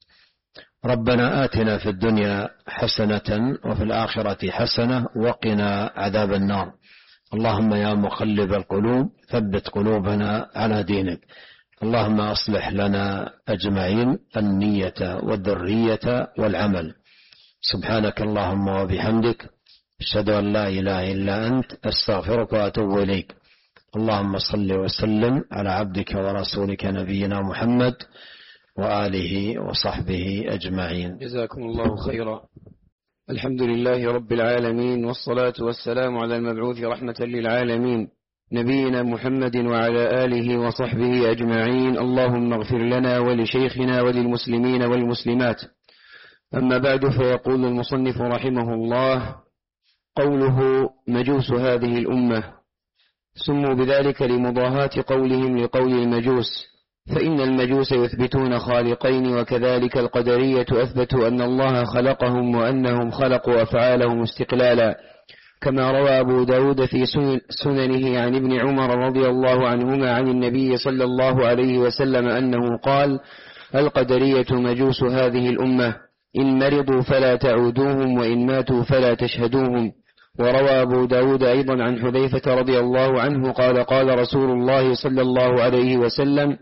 ربنا آتنا في الدنيا حسنة وفي الآخرة حسنة وقنا عذاب النار. اللهم يا مقلب القلوب ثبت قلوبنا على دينك. اللهم أصلح لنا أجمعين النية والذرية والعمل. سبحانك اللهم وبحمدك أشهد أن لا إله إلا أنت أستغفرك وأتوب إليك. اللهم صل وسلم على عبدك ورسولك نبينا محمد وآله وصحبه أجمعين. جزاكم الله خيرا. الحمد لله رب العالمين، والصلاة والسلام على المبعوث رحمة للعالمين نبينا محمد وعلى آله وصحبه أجمعين. اللهم اغفر لنا ولشيخنا وللمسلمين والمسلمات. أما بعد، فيقول المصنف رحمه الله: قوله مجوس هذه الأمة، سموا بذلك لمضاهاة قولهم لقول المجوس، فإن المجوس يثبتون خالقين، وكذلك القدرية أثبتوا أن الله خلقهم وأنهم خلقوا أفعالهم استقلالا، كما روى أبو داود في سننه عن ابن عمر رضي الله عنهما عن النبي صلى الله عليه وسلم أنه قال: القدرية مجوس هذه الأمة، إن مرضوا فلا تعودوهم، وإن ماتوا فلا تشهدوهم. وروى أبو داود أيضا عن حذيفة رضي الله عنه قال: قال رسول الله صلى الله عليه وسلم: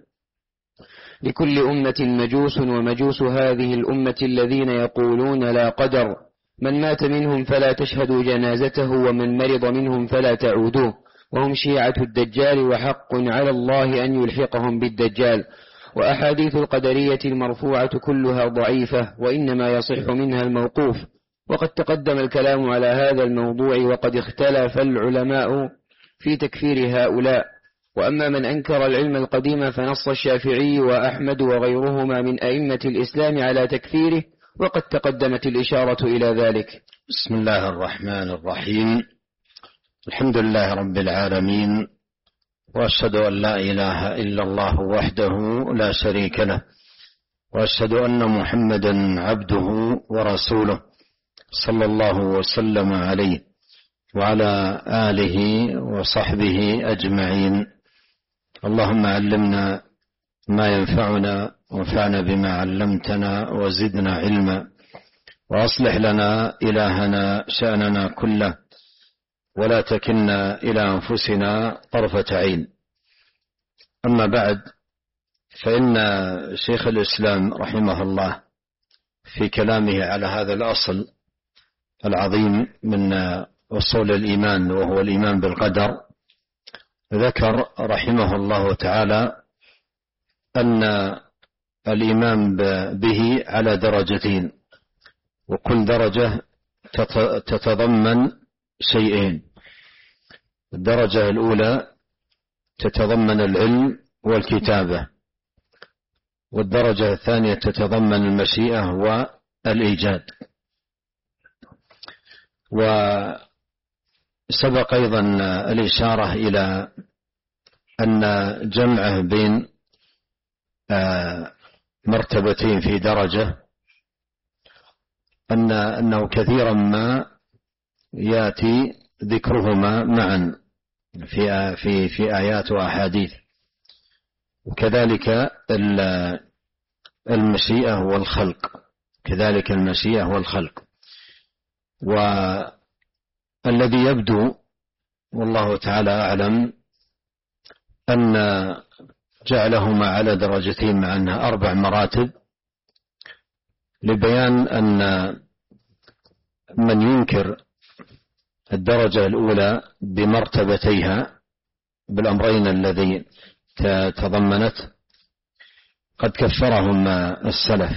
لكل أمة مجوس، ومجوس هذه الأمة الذين يقولون لا قدر، من مات منهم فلا تشهدوا جنازته، ومن مرض منهم فلا تعودوه، وهم شيعة الدجال، وحق على الله أن يلحقهم بالدجال. وأحاديث القدرية المرفوعة كلها ضعيفة، وإنما يصح منها الموقوف، وقد تقدم الكلام على هذا الموضوع، وقد اختلف العلماء في تكفير هؤلاء. وأما من أنكر العلم القديم فنص الشافعي وأحمد وغيرهما من أئمة الإسلام على تكفيره، وقد تقدمت الإشارة إلى ذلك. بسم الله الرحمن الرحيم. الحمد لله رب العالمين، وأشهد أن لا إله إلا الله وحده لا شريك له، وأشهد أن محمدا عبده ورسوله صلى الله وسلم عليه وعلى آله وصحبه أجمعين. اللهم علمنا ما ينفعنا وانفعنا بما علمتنا وزدنا علما، وأصلح لنا إلهنا شأننا كله، ولا تكلنا إلى أنفسنا طرفة عين. أما بعد، فإن شيخ الإسلام رحمه الله في كلامه على هذا الأصل العظيم من أصول الإيمان وهو الإيمان بالقدر، ذكر رحمه الله تعالى أن الإيمان به على درجتين، وكل درجة تتضمن شيئين. الدرجة الأولى تتضمن العلم والكتابة، والدرجة الثانية تتضمن المشيئة والإيجاد. وسبق أيضا الإشارة إلى أن جمعه بين مرتبتين في درجة أن أنه كثيرا ما يأتي ذكرهما معا في في في آيات وأحاديث، وكذلك المشيئة والخلق، كذلك المشيئة والخلق. والذي يبدو والله تعالى أعلم أن جعلهما على درجتين مع أنها أربع مراتب، لبيان أن من ينكر الدرجة الأولى بمرتبتيها بالأمرين الذي تضمنت قد كفرهم السلف،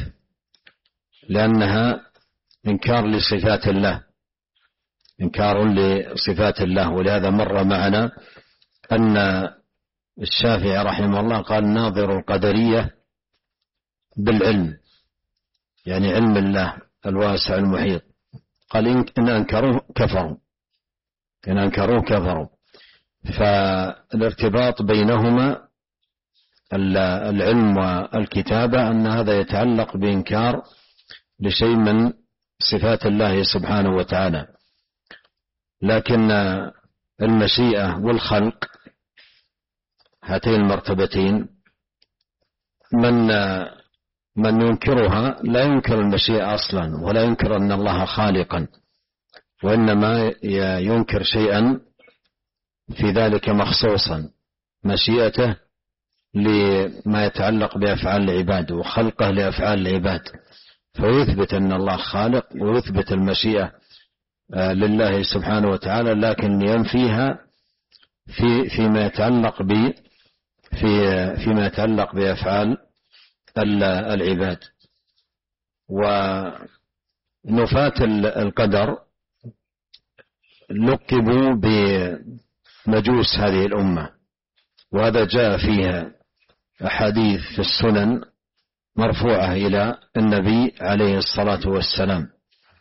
لأنها إنكار لصفات الله، إنكار لصفات الله. ولهذا مر معنا أن الشافعي رحمه الله قال ناظر القدرية بالعلم، يعني علم الله الواسع المحيط، قال إن أنكروه كفروا، إن أنكروه كفروا. فالارتباط بينهما العلم والكتابة أن هذا يتعلق بإنكار لشيء من صفات الله سبحانه وتعالى. لكن المشيئة والخلق، هاتين المرتبتين، من من ينكرها لا ينكر المشيئة أصلا، ولا ينكر أن الله خالقا، وإنما ينكر شيئا في ذلك مخصوصا، مشيئته لما يتعلق بأفعال العباد وخلقه لأفعال العباد، فيثبت أن الله خالق ويثبت المشيئة لله سبحانه وتعالى، لكن ينفيها في فيما يتعلق ب في فيما يتعلق بأفعال العباد. ونفاة القدر لقبوا بمجوس هذه الأمة، وهذا جاء فيها أحاديث في السنن مرفوعة إلى النبي عليه الصلاة والسلام.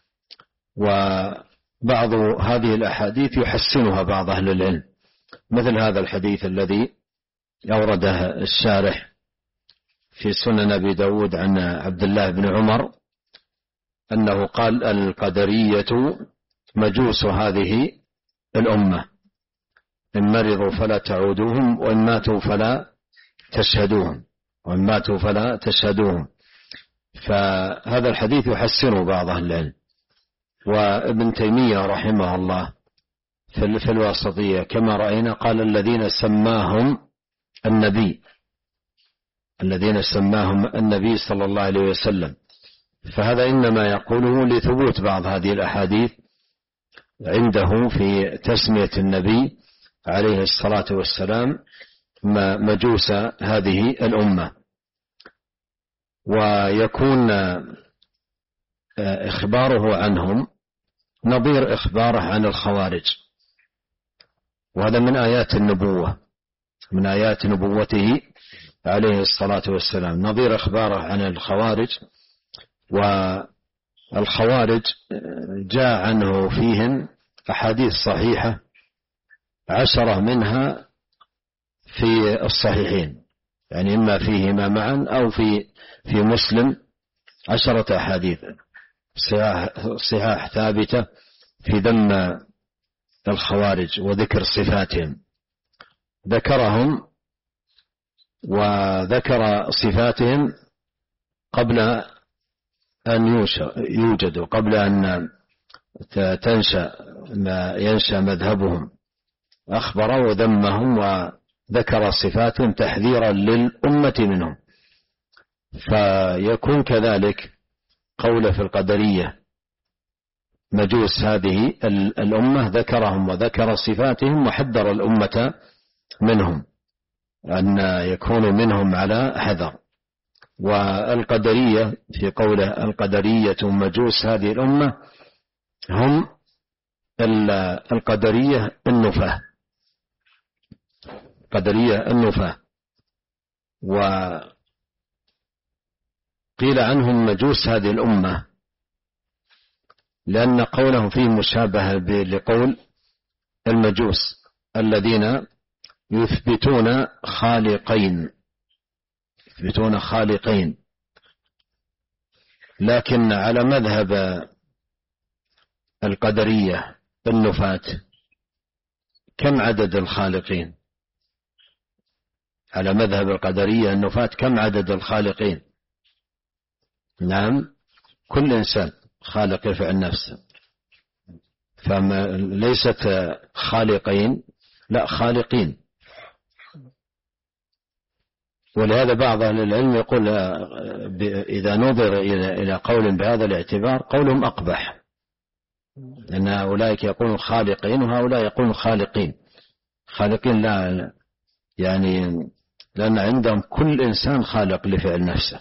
وبعض هذه الأحاديث يحسنها بعض أهل العلم، مثل هذا الحديث الذي أورده الشارح في سنن أبي داود عن عبد الله بن عمر أنه قال القدرية مجوس هذه الأمة، إن مرضوا فلا تعودوهم، وإن ماتوا فلا تشهدوهم، وإن ماتوا فلا تشهدوهم. فهذا الحديث يحسنه بعض أهل العلم. وابن تيمية رحمه الله في الواسطية كما رأينا قال الذين سماهم النبي، الذين سماهم النبي صلى الله عليه وسلم. فهذا إنما يقوله لثبوت بعض هذه الأحاديث عنده في تسمية النبي عليه الصلاة والسلام مجوس هذه الأمة. ويكون إخباره عنهم نظير إخباره عن الخوارج، وهذا من آيات النبوة، من آيات نبوته عليه الصلاة والسلام، نظير إخباره عن الخوارج. والخوارج جاء عنه فيهم أحاديث صحيحة، عشرة منها في الصحيحين، يعني إما فيهما معا أو في في مسلم، عشرة أحاديث صحاح ثابتة في ذم الخوارج وذكر صفاتهم. ذكرهم وذكر صفاتهم قبل أن يوجدوا، قبل أن تنشأ ما ينشأ مذهبهم، أخبر وذمهم وذكر صفاتهم تحذيرا للأمة منهم. فيكون كذلك قول في القدرية مجوس هذه الأمة، ذكرهم وذكر صفاتهم وحذر الأمة منهم أن يكونوا منهم على حذر. والقدرية في قوله القدرية مجوس هذه الأمة هم القدرية النفاة، قدرية النفاة، وقيل عنهم مجوس هذه الأمة لأن قولهم فيه مشابهة لقول المجوس الذين يثبتون خالقين يثبتون خالقين لكن على مذهب القدرية النفاة كم عدد الخالقين؟ على مذهب القدرية النفاة كم عدد الخالقين؟ نعم، كل إنسان خالق يفعل نفسه، فليست خالقين، لا خالقين. ولهذا بعض أهل العلم يقول إذا نظر إلى قول بهذا الاعتبار قولهم أقبح، لأن أولئك يقولون خالقين وهؤلاء يقولون خالقين. خالقين لا، يعني لأن عندهم كل إنسان خالق لفعل نفسه،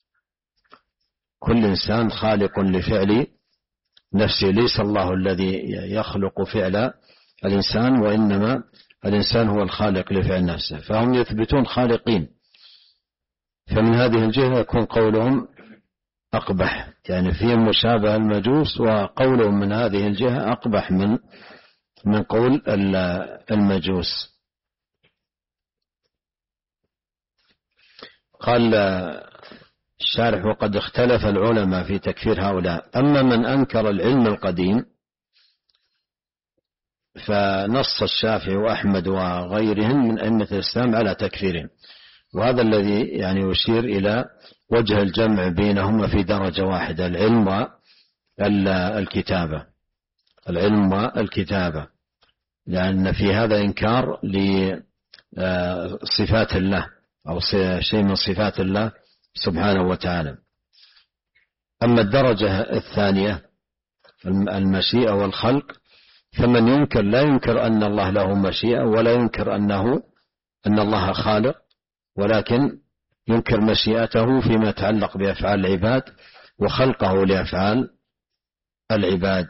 كل إنسان خالق لفعل نفسه، ليس الله الذي يخلق فعل الإنسان وإنما الإنسان هو الخالق لفعل نفسه، فهم يثبتون خالقين. فمن هذه الجهة يكون قولهم أقبح، يعني فيهم مشابه المجوس، وقولهم من هذه الجهة أقبح من من قول المجوس. قال الشارح وقد اختلف العلماء في تكفير هؤلاء، أما من أنكر العلم القديم فنص الشافعي وأحمد وغيرهم من أئمة الإسلام على تكفيرهم، وهذا الذي يعني يشير إلى وجه الجمع بينهما في درجة واحدة، العلم والكتابة، العلم والكتابة، لأن في هذا إنكار لصفات الله أو شيء من صفات الله سبحانه وتعالى. أما الدرجة الثانية المشيئة والخلق، فمن ينكر لا ينكر أن الله له مشيئة ولا ينكر أنه أن الله خالق، ولكن ينكر مشيئته فيما يتعلق بأفعال العباد وخلقه لأفعال العباد.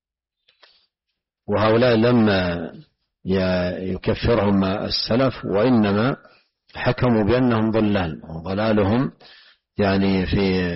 وهؤلاء لما يكفرهم السلف وإنما حكموا بأنهم ضلال، وضلالهم يعني في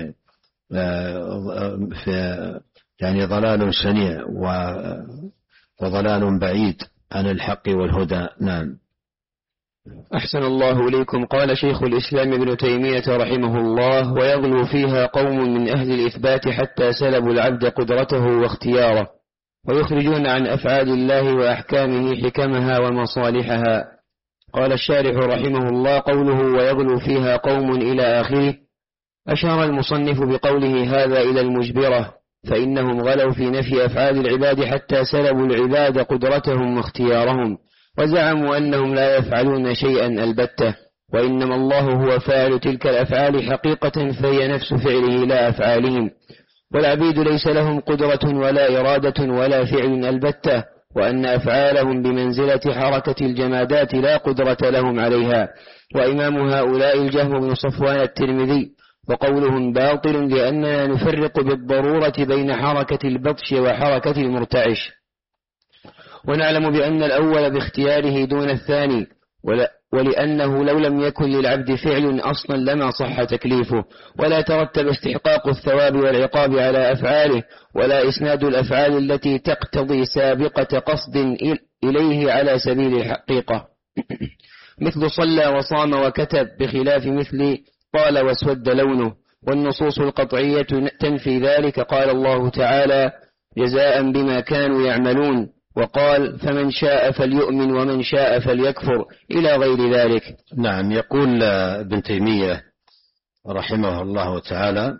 في يعني ضلال شنيع وضلال بعيد عن الحق والهدى. نعم. أحسن الله إليكم. قال شيخ الإسلام ابن تيمية رحمه الله: ويغلو فيها قوم من أهل الإثبات حتى سلبوا العبد قدرته واختياره، ويخرجون عن أفعال الله وأحكامه حكمها ومصالحها. قال الشارح رحمه الله: قوله ويغلو فيها قوم إلى آخره، أشار المصنف بقوله هذا إلى المجبرة، فإنهم غلوا في نفي أفعال العباد حتى سلبوا العباد قدرتهم واختيارهم، وزعموا أنهم لا يفعلون شيئا البتة، وإنما الله هو فاعل تلك الأفعال حقيقة، فهي نفس فعله لا أفعالهم، والعبيد ليس لهم قدرة ولا إرادة ولا فعل البتة، وأن أفعالهم بمنزلة حركة الجمادات لا قدرة لهم عليها. وإمام هؤلاء الجهم بن صفوان الترمذي، وقولهم باطل لأننا نفرق بالضرورة بين حركة البطش وحركة المرتعش، ونعلم بأن الأول باختياره دون الثاني، ولأنه لو لم يكن للعبد فعل أصلا لما صح تكليفه، ولا ترتب استحقاق الثواب والعقاب على أفعاله، ولا إسناد الأفعال التي تقتضي سابقة قصد إليه على سبيل الحقيقة مثل صلى وصام وكتب، بخلاف مثل طال واسود لونه. والنصوص القطعية تنفي ذلك، قال الله تعالى: جزاء بما كانوا يعملون. وقال فمن شاء فليؤمن ومن شاء فليكفر إلى غير ذلك. نعم. يقول ابن تيمية رحمه الله تعالى: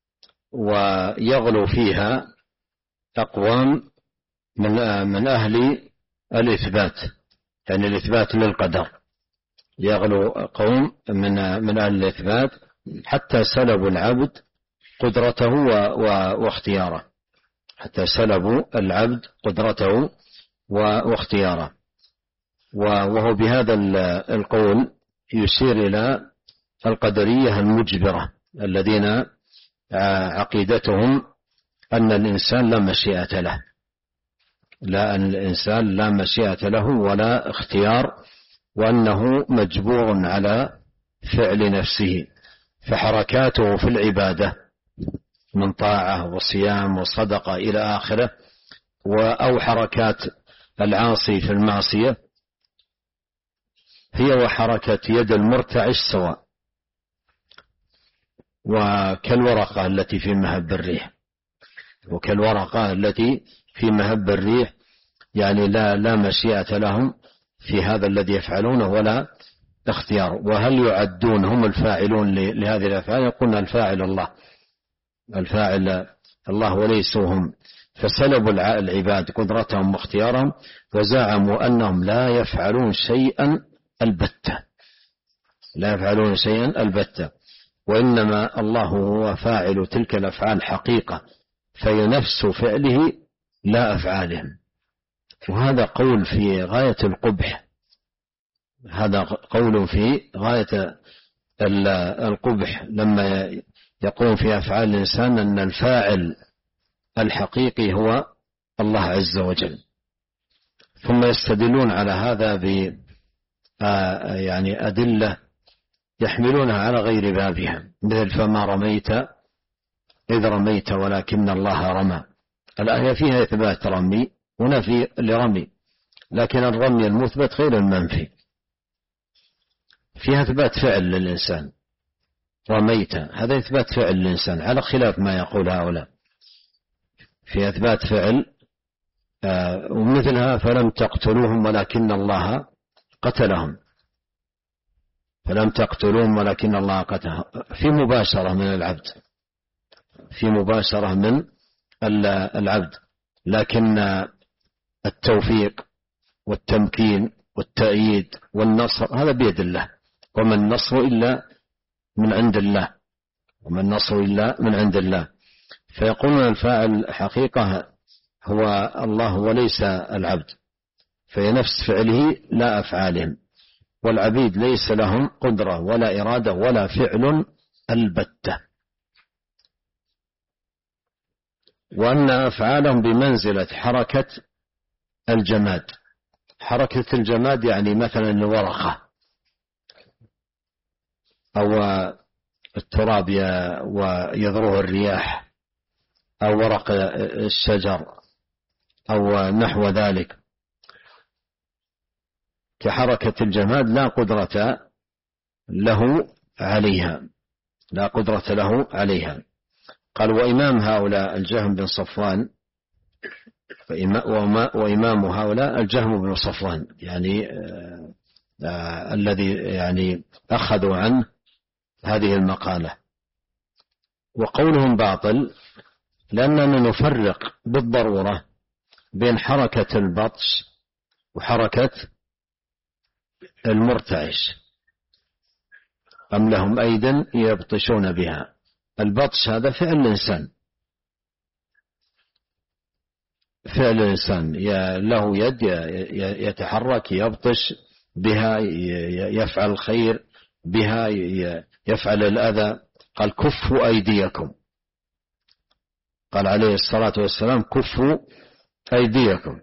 ويغلو فيها أقوام من من أهل الإثبات، يعني الإثبات للقدر، يغلو قوم من من أهل الإثبات حتى سلبوا العبد قدرته واختياره، حتى سلبوا العبد قدرته واختياره. وهو بهذا القول يشير إلى القدرية المجبرة الذين عقيدتهم أن الإنسان لا مشيئة له، لا أن الإنسان لا مشيئة له ولا اختيار، وأنه مجبور على فعل نفسه، فحركاته في العبادة من طاعة وصيام وصدقة إلى آخره، أو حركات العاصي في المعصية، هي وحركة يد المرتعش سواء، وكالورقة التي في مهب الريح، وكالورقة التي في مهب الريح، يعني لا لا مشيئة لهم في هذا الذي يفعلونه ولا اختيار. وهل يعدون هم الفاعلون لهذه الأفعال؟ يقولون الفاعل الله، الفاعل الله وليسوا هم، فسلبوا العباد قدرتهم واختيارهم، وزعموا أنهم لا يفعلون شيئا البتة، لا يفعلون شيئا البتة، وإنما الله هو فاعل تلك الأفعال حقيقة، فهي نفس فعله لا أفعالهم. وهذا قول في غاية القبح، هذا قول في غاية القبح لما يقوم في أفعال الإنسان أن الفاعل الحقيقي هو الله عز وجل، ثم يستدلون على هذا ب يعني أدلة يحملونها على غير بابها، مثل فما رميت إذ رميت ولكن الله رمى. الآية فيها إثبات رمي ونفي لرمي، لكن الرمي المثبت غير المنفي، فيها إثبات فعل للإنسان. رميت هذا إثبات فعل للإنسان على خلاف ما يقول هؤلاء، في إثبات فعل. آه ومثلها فلم تقتلوهم ولكن الله قتلهم، فلم تقتلوهم ولكن الله قتلهم، في مباشرة من العبد، في مباشرة من العبد، لكن التوفيق والتمكين والتأييد والنصر هذا بيد الله، وما النصر إلا من عند الله، وما النصر إلا من عند الله. فيقولون الفاعل حقيقة هو الله وليس العبد، فهي نفس فعله لا أفعالهم، والعبيد ليس لهم قدرة ولا إرادة ولا فعل البتة، وأن أفعالهم بمنزلة حركة الجماد. حركة الجماد يعني مثلا الورقة أو التراب ويذروه الرياح، أو ورق الشجر أو نحو ذلك، كحركة الجماد لا قدرة له عليها، لا قدرة له عليها. قال وإمام هؤلاء الجهم بن صفوان، وإمام هؤلاء الجهم بن صفوان، يعني آه آه الذي يعني أخذوا عنه هذه المقالة. وقولهم باطل لأننا نفرق بالضرورة بين حركة البطش وحركة المرتعش. أم لهم أيدًا يبطشون بها. البطش هذا فعل الإنسان، فعل الإنسان له يد يتحرك يبطش بها، يفعل الخير بها، يفعل الأذى. قال كفوا أيديكم، قال عليه الصلاة والسلام كفوا أيديكم.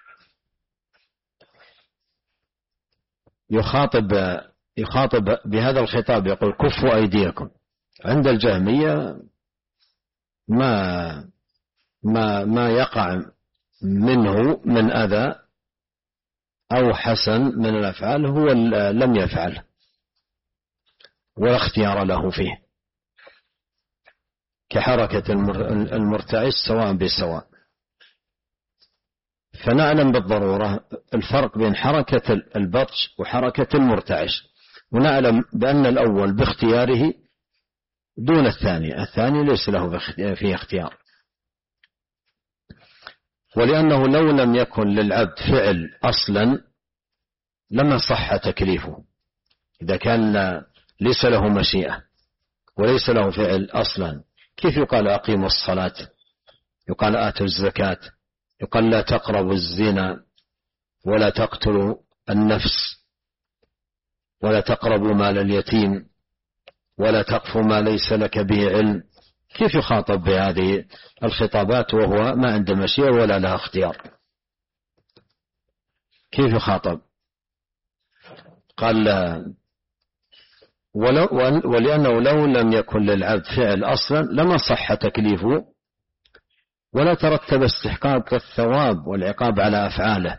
يخاطب يخاطب بهذا الخطاب، يقول كفوا أيديكم. عند الجهمية ما ما ما يقع منه من أذى أو حسن من الأفعال هو لم يفعله ولا اختيار له فيه، كحركة المرتعش سواء بسواء. فنعلم بالضرورة الفرق بين حركة البطش وحركة المرتعش، ونعلم بأن الأول باختياره دون الثاني، الثاني ليس له فيه اختيار. ولأنه لو لم يكن للعبد فعل أصلا لما صح تكليفه، إذا كان ليس له مشيئة وليس له فعل أصلا، كيف يقال أقيموا الصلاة، يقال آتوا الزكاة، يقال لا تقربوا الزنا ولا تقتلوا النفس ولا تقربوا مال اليتيم ولا تقف ما ليس لك به علم؟ كيف يخاطب بهذه الخطابات وهو ما عنده مشيئة ولا له اختيار؟ كيف يخاطب؟ قال ولو ولأنه لو لم يكن للعبد فعل أصلا لما صح تكليفه ولا ترتب استحقاق الثواب والعقاب على أفعاله.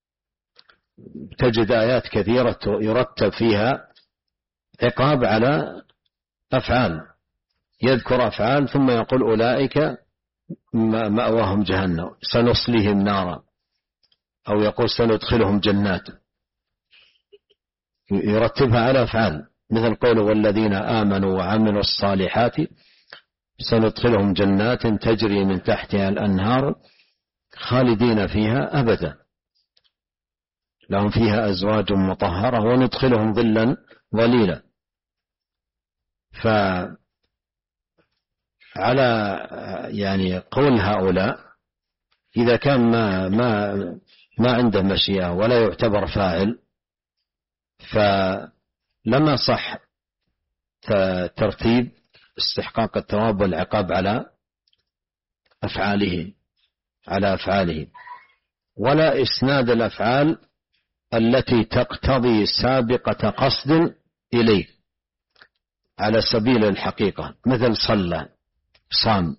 تجد آيات كثيرة يرتب فيها عقاب على أفعال، يذكر أفعال ثم يقول أولئك مأواهم جهنم سنصليهم نارا، أو يقول سندخلهم جنات، يرتبها على أفعال، مثل قوله والذين آمنوا وعملوا الصالحات سندخلهم جنات تجري من تحتها الأنهار خالدين فيها أبدا لهم فيها أزواج مطهرة وندخلهم ظلا ظليلا. فعلى يعني قول هؤلاء إذا كان ما ما ما عنده مشيئة ولا يعتبر فاعل فلما صح ترتيب استحقاق الثواب والعقاب على أفعاله على أفعاله، ولا إسناد الأفعال التي تقتضي سابقة قصد إليه على سبيل الحقيقة، مثل صلى صام،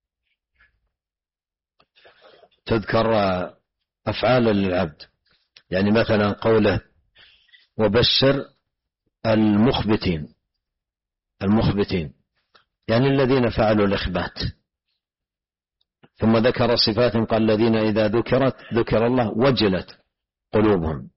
تذكر أفعال للعبد، يعني مثلا قوله وبشر المخبتين المخبتين يعني الذين فعلوا الإخبات، ثم ذكر صفات قال الذين إذا ذكرت ذكر الله وجلت قلوبهم،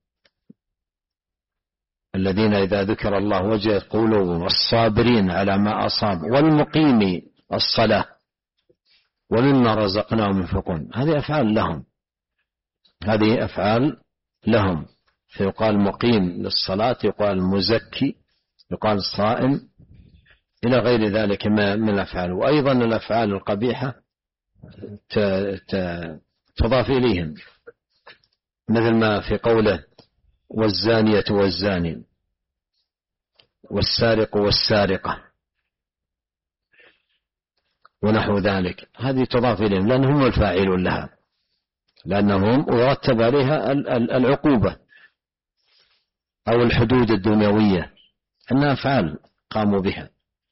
الذين إذا ذكر الله وجلت قلوبهم، والصابرين على ما أصاب، والمقيم الصلاة، ومما رزقناهم ينفقون. هذه أفعال لهم، هذه أفعال لهم، فيقال مقيم للصلاة، يقال مزكي، يقال صائم، إلى غير ذلك من الأفعال. وأيضا الأفعال القبيحة تضاف إليهم، مثل ما في قوله والزانية والزاني والسارق والسارقة ونحو ذلك، هذه تضاف إليهم لأنهم الفاعلون لها، لأنهم يرتب عليها العقوبة أو الحدود الدنيوية، أنها أفعال قاموا بها.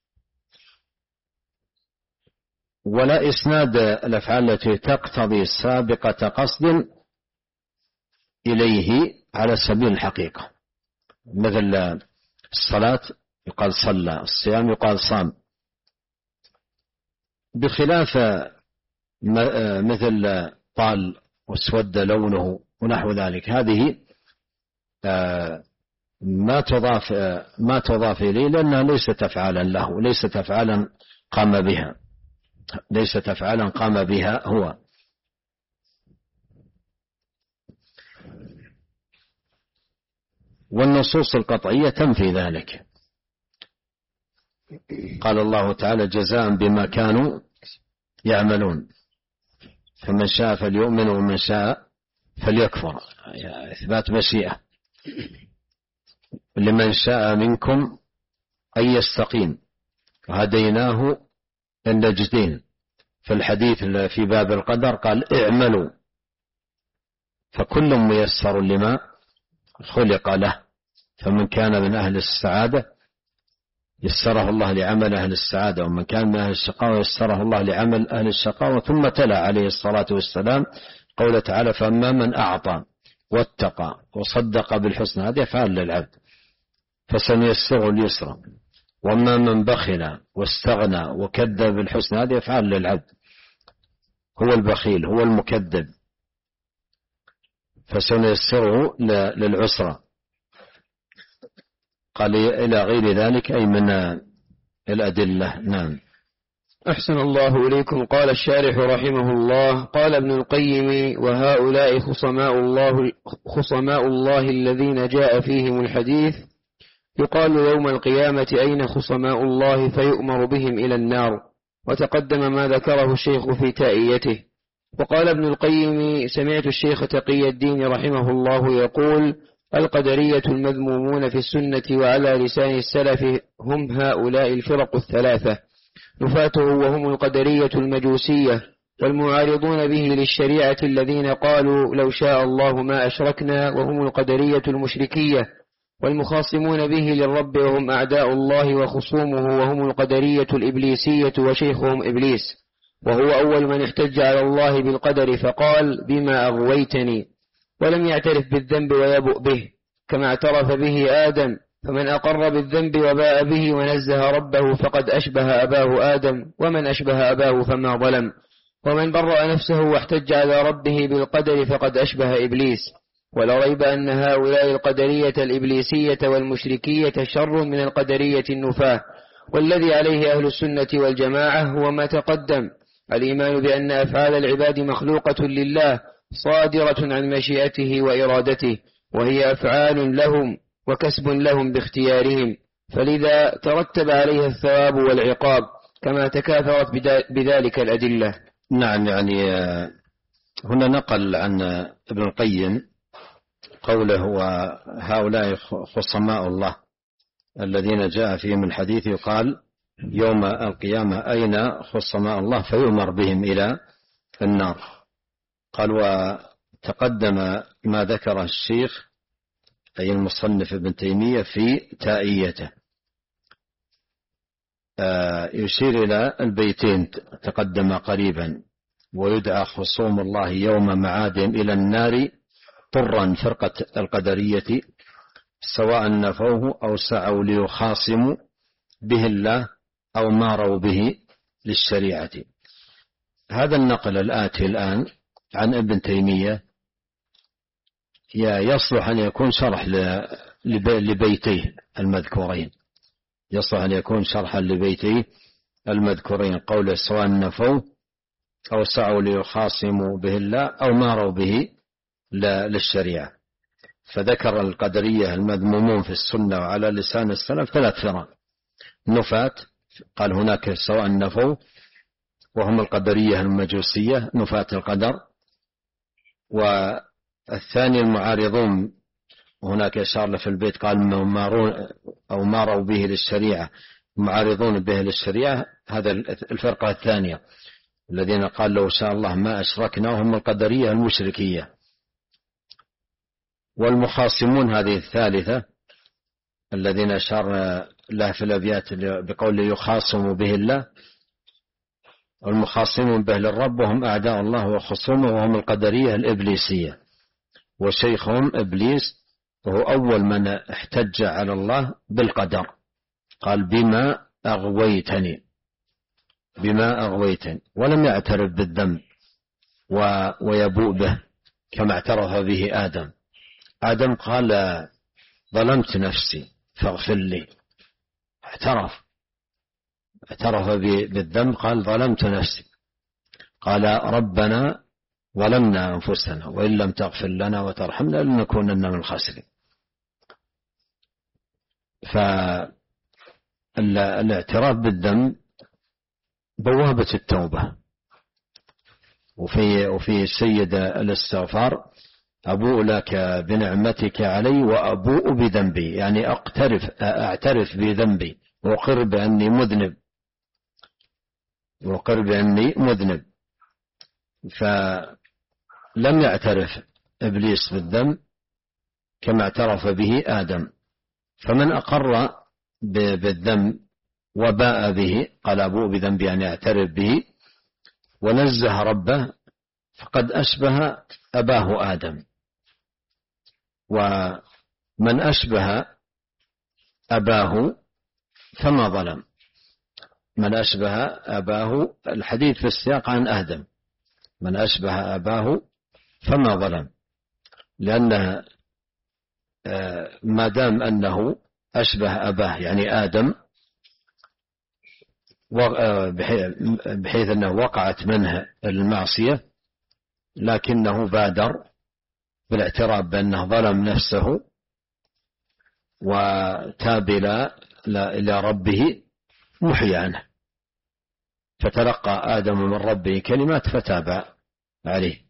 ولا إسناد الأفعال التي تقتضي سابقة قصد إليه على سبيل الحقيقة، مثل الصلاة يقال صلى، الصيام يقال صام، بخلاف مثل طال واسود لونه ونحو ذلك، هذه ما تضاف ما تضاف إليه لأنها ليست أفعالا له، ليست أفعالا قام بها ليست أفعالا قام بها هو. والنصوص القطعية تنفي ذلك. قال الله تعالى جزاء بما كانوا يعملون، فمن شاء فليؤمن ومن شاء فليكفر، إثبات مشيئة لمن شاء منكم أن يستقيم وهديناه النجدين. في الحديث في باب القدر قال اعملوا فكل ميسر لما خلق له، فمن كان من أهل السعادة يسره الله لعمل أهل السعادة، ومن كان من أهل الشقاوة يسره الله لعمل أهل الشقاوة. ثم تلا عليه الصلاة والسلام قوله تعالى فأما من أعطى واتقى وصدق بالحسنى، هذه أفعال للعبد فسنيسره اليسرى. وأما من بخل واستغنى وكذب بالحسنى، هذه أفعال للعبد، هو البخيل هو المكذب. فسنيسره للعسرى. قال إلى غير ذلك أي من الأدلة. نعم. أحسن الله إليكم. قال الشارح رحمه الله: قال ابن القيم: وهؤلاء خصماء الله, خصماء الله الذين جاء فيهم الحديث يقال يوم القيامة أين خصماء الله فيؤمر بهم إلى النار. وتقدم ما ذكره الشيخ في تائيته. وقال ابن القيم: سمعت الشيخ تقي الدين رحمه الله يقول: القدرية المذمومون في السنة وعلى لسان السلف هم هؤلاء الفرق الثلاثة، نفاته وهم القدرية المجوسية والمعارضون به للشريعة الذين قالوا لو شاء الله ما أشركنا، وهم القدرية المشركية، والمخاصمون به للرب وهم أعداء الله وخصومه وهم القدرية الإبليسية وشيخهم إبليس، وهو أول من احتج على الله بالقدر فقال: بما أغويتني، ولم يعترف بالذنب ويبؤ به كما اعترف به آدم، فمن أقر بالذنب وباء به ونزه ربه فقد أشبه أباه آدم، ومن أشبه أباه فما ظلم، ومن برأ نفسه واحتج على ربه بالقدر فقد أشبه إبليس. ولا ريب أن هؤلاء القدرية الإبليسية والمشركية شر من القدرية النفاة، والذي عليه أهل السنة والجماعة هو ما تقدم: الإيمان بأن أفعال العباد مخلوقة لله صادرة عن مشيئته وإرادته، وهي أفعال لهم وكسب لهم باختيارهم، فلذا ترتب عليها الثواب والعقاب كما تكاثرت بذلك الأدلة. نعم. يعني هنا نقل عن ابن القيم قوله: وهؤلاء خصماء الله الذين جاء فيهم الحديث يقال يوم القيامة أين خصماء الله فيؤمر بهم إلى النار. قال: وتقدم ما ذكر الشيخ أي المصنف ابن تيمية في تائيته، يشير إلى البيتين تقدم قريبا: ويدعى خصوم الله يوم معادهم إلى النار طرا فرقة القدرية سواء نفوه أو سعوا ليخاصموا به الله أو ماروا به للشريعة. هذا النقل الآتي الآن عن ابن تيمية يصلح أن يكون شرح لبيتيه المذكورين، يصلح أن يكون شرحا لبيتيه المذكورين، قوله سواء نفوه أو سعوا ليخاصموا به الله أو ماروا به للشريعة. فذكر القدرية المذمومون في السنة وعلى لسان السلف ثلاث فرق: نفاة، قال هناك سواء نفوا وهم القدرية المجوسية نفاة القدر، والثاني المعارضون، هناك إشارة في البيت قال مارون أو ماروا به للشريعة، معارضون به للشريعة، هذا الفرقة الثانية الذين قال لو شاء الله ما أشركنا، وهم القدرية المشركية. والمخاصمون هذه الثالثة الذين أشار له في الأبيات بقول يخاصم به الله، والمخاصمون به للرب وهم أعداء الله وخصومه وهم القدرية الإبليسية، وشيخهم إبليس وهو أول من احتج على الله بالقدر، قال بما أغويتني، بما أغويتني، ولم يعترف بالذنب ويبوء به كما اعترف به آدم. آدم قال ظلمت نفسي فاغفر لي، اعترف اعترف بالذنب، قال ظلمت نفسي، قال ربنا ظلمنا أنفسنا وإن لم تغفر لنا وترحمنا لنكونن من الخاسرين. فالاعتراف بالذنب بوابة التوبة، وفي وفي سيد الاستغفار أبوء لك بنعمتك علي وأبوء بذنبي، يعني أقترف أعترف بذنبي وأقر بأني مذنب وأقر بأني مذنب. فلم يعترف إبليس بالذنب كما اعترف به آدم، فمن أقر بالذنب وباء به قال أبوء بذنبي يعني اعترف به ونزه ربه فقد أشبه أباه آدم. ومن أشبه أباه فما ظلم، من أشبه أباه، الحديث في السياق عن آدم، من أشبه أباه فما ظلم. لأنه ما دام أنه أشبه أباه يعني آدم بحيث أنه وقعت منه المعصية لكنه بادر بالاعتراف بأنه ظلم نفسه وتاب إلى ربه محي عنه، فتلقى آدم من ربه كلمات فتاب عليه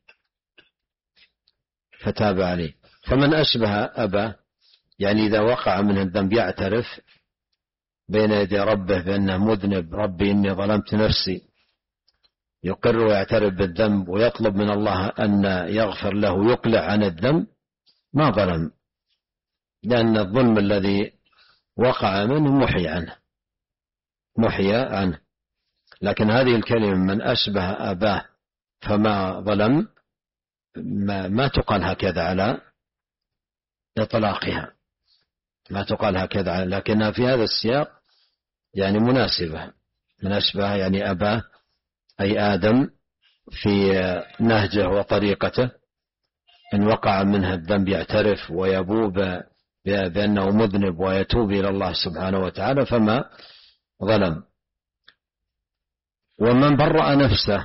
فتاب عليه فمن أشبه أباه يعني إذا وقع من الذنب يعترف بين يدي ربه بأنه مذنب، ربي إني ظلمت نفسي، يقر ويعترف بالذنب ويطلب من الله أن يغفر له، يقلع عن الذنب، ما ظلم، لأن الظلم الذي وقع منه محي عنه محي عنه لكن هذه الكلمة من أشبه أباه فما ظلم ما, ما تقال هكذا على إطلاقها، ما تقال هكذا، لكنها في هذا السياق يعني مناسبة. من أشبه يعني أباه أي آدم في نهجه وطريقته، إن وقع منها الذنب يعترف ويبوب بأنه مذنب ويتوب إلى الله سبحانه وتعالى فما ظلم. ومن برأ نفسه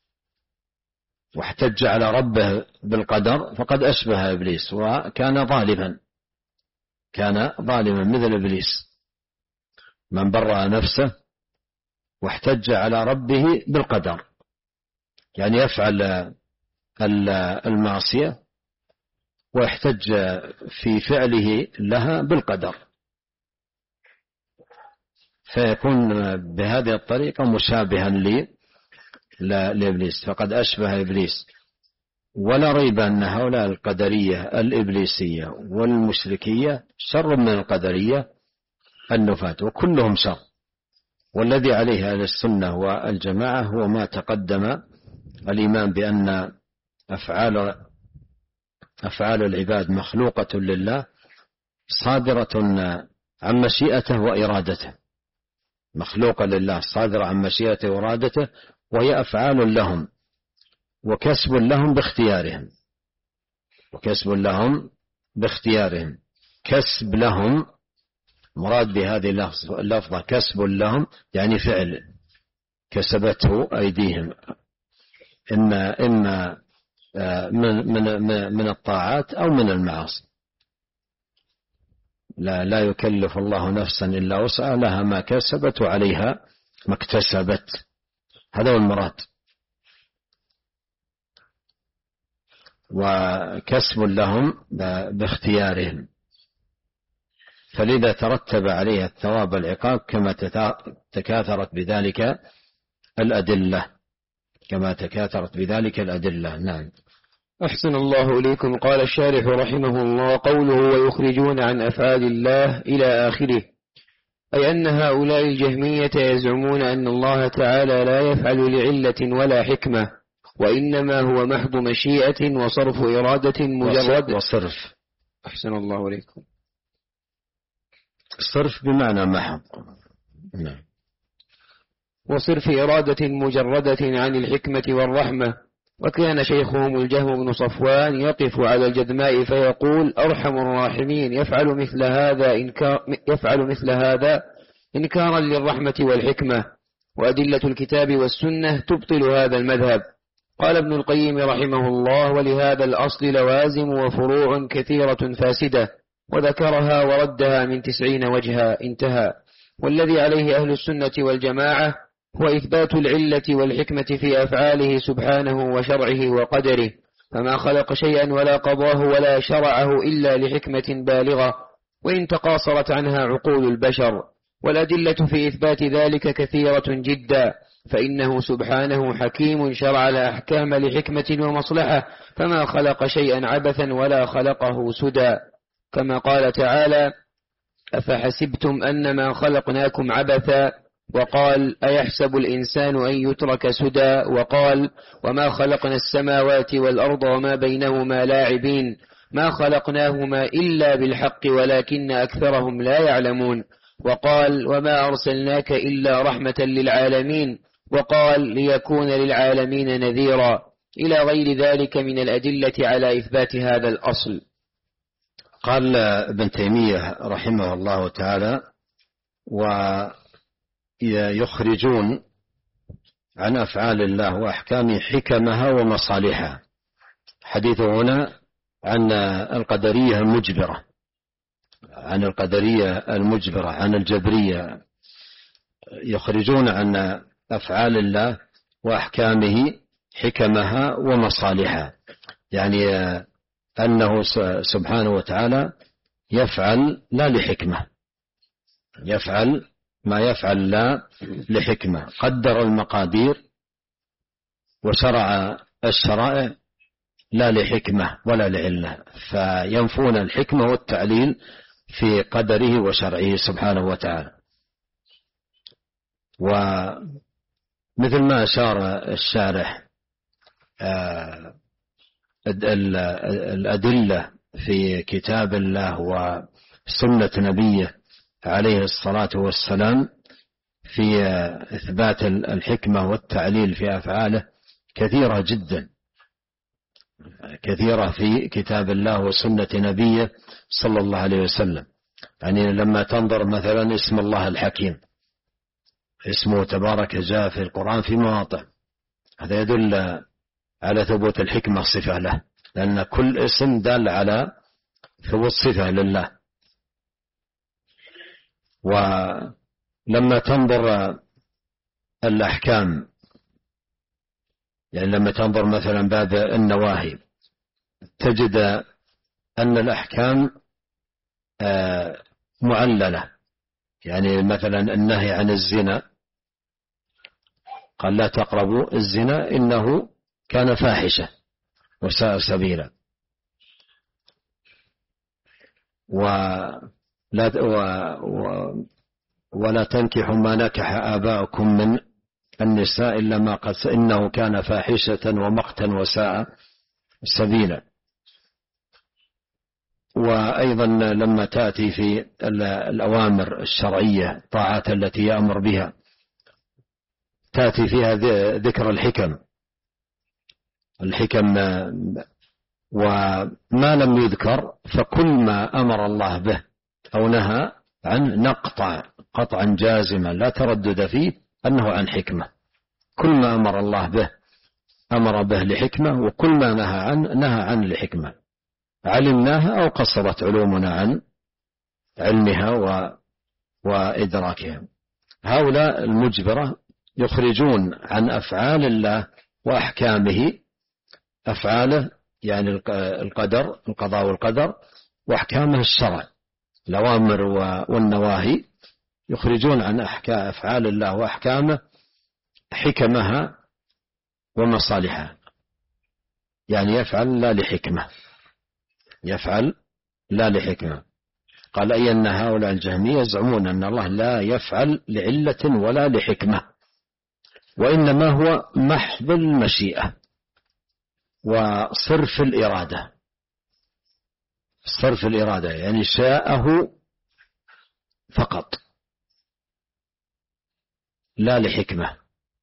واحتج على ربه بالقدر فقد أشبه إبليس وكان ظالما كان ظالما مثل إبليس. من برأ نفسه واحتج على ربه بالقدر يعني يفعل المعصية ويحتج في فعله لها بالقدر، فيكون بهذه الطريقة مشابها لإبليس، فقد أشبه إبليس. ولا ريب أن هؤلاء القدرية الإبليسية والمشركية شر من القدرية النفاة، وكلهم شر. والذي عليه أهل السنة والجماعة هو ما تقدم، الإيمان بأن أفعال أفعال العباد مخلوقة لله صادرة عن مشيئته وإرادته، مخلوقة لله صادرة عن مشيئته وإرادته، وهي أفعال لهم وكسب لهم باختيارهم وكسب لهم باختيارهم كسب لهم، مراد بهذه اللفظة كسب لهم يعني فعل كسبته أيديهم، إما إما من من من الطاعات أو من المعاصي. لا لا يكلف الله نفسا إلا وسعها، لها ما كسبت وعليها ما اكتسبت، هذا هو المراد. وكسب لهم باختيارهم، فلذا ترتب عليها الثواب والعقاب كما تكاثرت بذلك الأدلة كما تكاثرت بذلك الأدلة. نعم. أحسن الله إليكم. قال الشارح رحمه الله: قوله ويخرجون عن أفعال الله إلى آخره، أي أن هؤلاء الجهمية يزعمون أن الله تعالى لا يفعل لعلة ولا حكمة، وإنما هو محض مشيئة وصرف إرادة مجرد وصرف. أحسن الله إليكم. صرف بمعنى محض. نعم. وصرف إرادة مجردة عن الحكمة والرحمة. وكان شيخهم الجهم بن صفوان يقف على الجدماء فيقول: أرحم الراحمين يفعل مثل هذا إنكار يفعل مثل هذا إنكارا للرحمة والحكمة، وأدلة الكتاب والسنة تبطل هذا المذهب. قال ابن القيم رحمه الله: ولهذا الأصل لوازم وفروع كثيرة فاسدة، وذكرها وردها من تسعين وجها. انتهى. والذي عليه أهل السنة والجماعة هو إثبات العلة والحكمة في أفعاله سبحانه وشرعه وقدره، فما خلق شيئا ولا قضاه ولا شرعه إلا لحكمة بالغة، وإن تقاصرت عنها عقول البشر. والأدلة في إثبات ذلك كثيرة جدا، فإنه سبحانه حكيم شرع الأحكام لحكمة ومصلحة، فما خلق شيئا عبثا ولا خلقه سدى، كما قال تعالى: أفحسبتم أنما خلقناكم عبثا، وقال: أيحسب الإنسان أن يترك سدى، وقال: وما خلقنا السماوات والأرض وما بينهما لاعبين، ما خلقناهما إلا بالحق ولكن أكثرهم لا يعلمون، وقال: وما أرسلناك إلا رحمة للعالمين، وقال: ليكون للعالمين نذيرا. إلى غير ذلك من الأدلة على إثبات هذا الأصل. قال ابن تيمية رحمه الله تعالى: ويخرجون عن أفعال الله وأحكام حكمها ومصالحها. حديثه هنا عن القدرية المجبرة، عن القدرية المجبرة، عن الجبرية. يخرجون عن أفعال الله وأحكامه حكمها ومصالحها، يعني أنه سبحانه وتعالى يفعل لا لحكمة، يفعل ما يفعل لا لحكمة. قدر المقادير وشرع الشرائع لا لحكمة ولا لعلة، فينفون الحكمة والتعليل في قدره وشرعه سبحانه وتعالى. ومثل ما أشار الشارح الأدلة في كتاب الله وسنة نبيه عليه الصلاة والسلام في إثبات الحكمة والتعليل في أفعاله كثيرة جدا، كثيرة في كتاب الله وسنة نبيه صلى الله عليه وسلم. يعني لما تنظر مثلا اسم الله الحكيم، اسمه تبارك جاء في القرآن في مواضع، هذا يدل على ثبوت الحكمة صفة له، لأن كل اسم دال على ثبوت صفة لله. ولما تنظر الأحكام، يعني لما تنظر مثلا باب النواهي، تجد أن الأحكام معللة. يعني مثلا النهي عن الزنا، قال لا تقربوا الزنا إنه كان فاحشة وساء سبيلا. ولا, ولا تنكحوا ما نكح آباؤكم من النساء إلا ما قد إنه كان فاحشة ومقتا وساء سبيلا. وأيضا لما تأتي في الأوامر الشرعية طاعات التي يأمر بها، تأتي فيها ذكر الحكم الحكم وما لم يذكر فكل ما أمر الله به أو نهى عن نقطع قطعا جازما لا تردد فيه أنه عن حكمة. كل ما أمر الله به أمر به لحكمة، وكل ما نهى عن نهى عن لحكمة علمناها أو قصرت علومنا عن علمها و... وإدراكها. هؤلاء المجبرة يخرجون عن أفعال الله وأحكامه، أفعاله يعني القدر القضاء والقدر، وأحكامه الشرع الأوامر والنواهي، يخرجون عن أفعال الله وأحكامه حكمها ومصالحها. يعني يفعل لا لحكمة، يفعل لا لحكمة. قال أي أن هؤلاء الجهمية يزعمون أن الله لا يفعل لعلة ولا لحكمة، وإنما هو محض المشيئة وصرف الإرادة. صرف الإرادة يعني شاءه فقط لا لحكمة.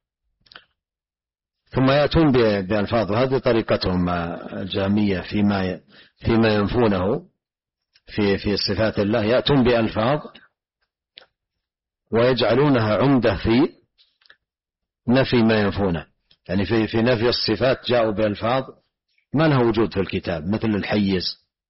ثم يأتون بألفاظ، هذه طريقتهم الجهمية فيما فيما ينفونه في في صفات الله، يأتون بألفاظ ويجعلونها عمدة في نفي ما ينفونه. يعني في في نفي الصفات جاءوا بألفاظ ما لها وجود في الكتاب، مثل الحيز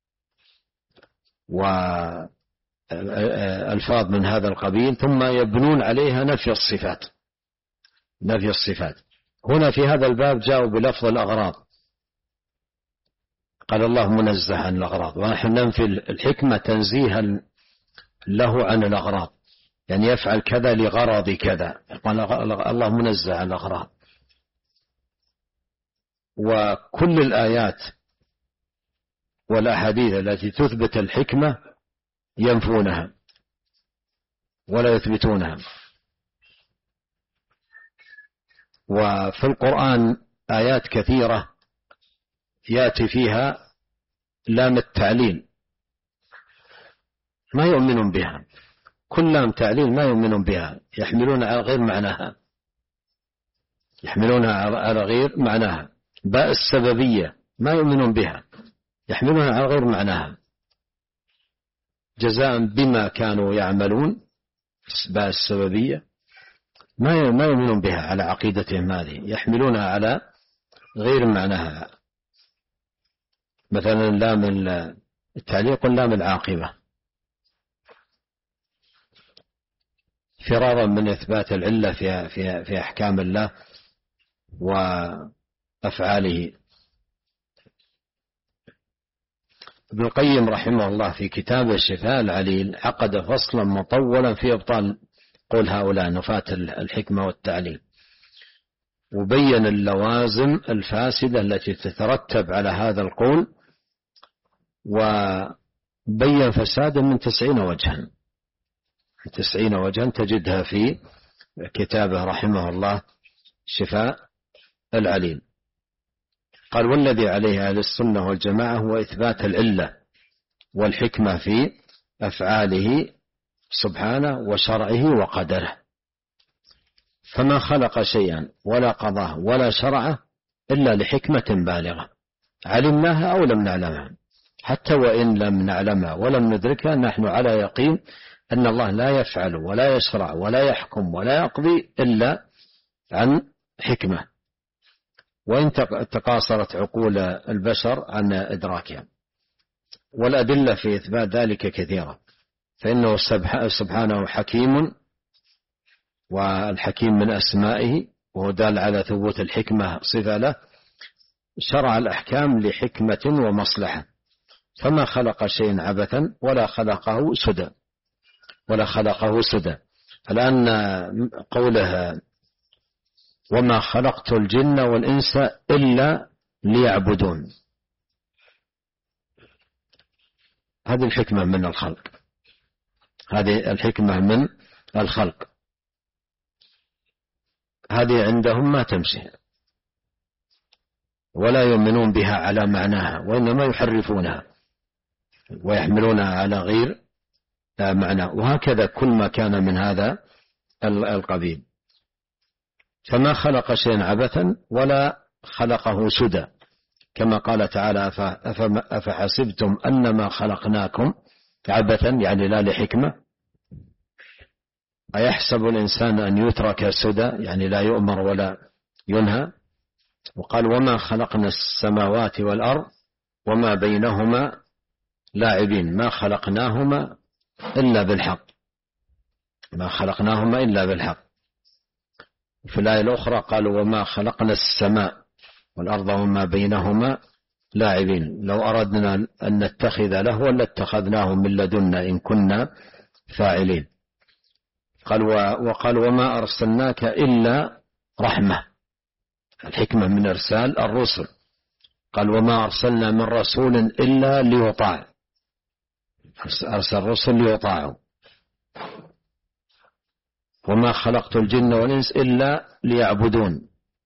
وألفاظ من هذا القبيل، ثم يبنون عليها نفي الصفات. نفي الصفات هنا في هذا الباب جاءوا بلفظ الأغراض، قال الله منزه عن الأغراض، ونحن ننفي الحكمة تنزيها له عن الأغراض، يعني يفعل كذا لغرض كذا، قال الله منزه عن الأغراض. وكل الآيات والأحاديث التي تثبت الحكمة ينفونها ولا يثبتونها. وفي القرآن آيات كثيرة يأتي فيها لام التعليل ما يؤمنون بها، كل لام تعليل ما يؤمنون بها، يحملون على غير معناها، يحملونها على غير معناها. باء السببية ما يؤمنون بها، يحملونها على غير معناها، جزاء بما كانوا يعملون. باء السببية ما ما يؤمنون بها على عقيدتهم هذه، يحملونها على غير معناها. مثلا لام التعليق لام العاقبة، فرارا من إثبات العلة في في في أحكام الله وأفعاله. ابن القيم رحمه الله في كتاب الشفاء العليل عقد فصلا مطولا في إبطال قول هؤلاء نفاة الحكمة والتعليل، وبين اللوازم الفاسدة التي تترتب على هذا القول، وبين فسادا من تسعين وجها تسعين وجها تجدها في كتابه رحمه الله شفاء العليل. قال: والذي عليه أهل السنة والجماعة هو إثبات العلة والحكمة في أفعاله سبحانه وشرعه وقدره، فما خلق شيئا ولا قضاه ولا شرعه إلا لحكمة بالغة علمناها أو لم نعلمها، حتى وإن لم نعلمها ولم ندركها نحن على يقين أن الله لا يفعل ولا يشرع ولا يحكم ولا يقضي إلا عن حكمة، وإن تقاصرت عقول البشر عن إدراكها. والأدلة في إثبات ذلك كثيرة، فإنه سبحانه حكيم، والحكيم من أسمائه، وهو دال على ثبوت الحكمة صفة له، شرع الأحكام لحكمة ومصلحة، فما خلق شيء عبثا ولا خلقه سدى ولا خلقه سدى. الآن قوله: وما خلقت الجن والإنس إلا ليعبدون، هذه الحكمة من الخلق، هذه الحكمة من الخلق، هذه عندهم ما تمشي ولا يؤمنون بها على معناها، وإنما يحرفونها ويحملونها على غير معنى، وهكذا كل ما كان من هذا القبيل. فما خلق شيئا عبثا ولا خلقه سدى، كما قال تعالى: أفحسبتم أنما خلقناكم عبثا، يعني لا لحكمة. أيحسب الإنسان أن يترك سدى، يعني لا يؤمر ولا ينهى. وقال: وما خلقنا السماوات والأرض وما بينهما لاعبين، ما خلقناهما إلا بالحق، ما خلقناهما إلا بالحق. في الآية الأخرى قالوا: وما خلقنا السماء والأرض وما بينهما لاعبين، لو أردنا أن نتخذ لهوا لاتخذناه من لدنا إن كنا فاعلين. قال: وقال: وما أرسلناك إلا رحمة، الحكمة من إرسال الرسل. قال: وما أرسلنا من رسول إلا ليطاع، أرسل الرسل ليطاعوا. وما خلقت الجن والإنس إلا ليعبدون.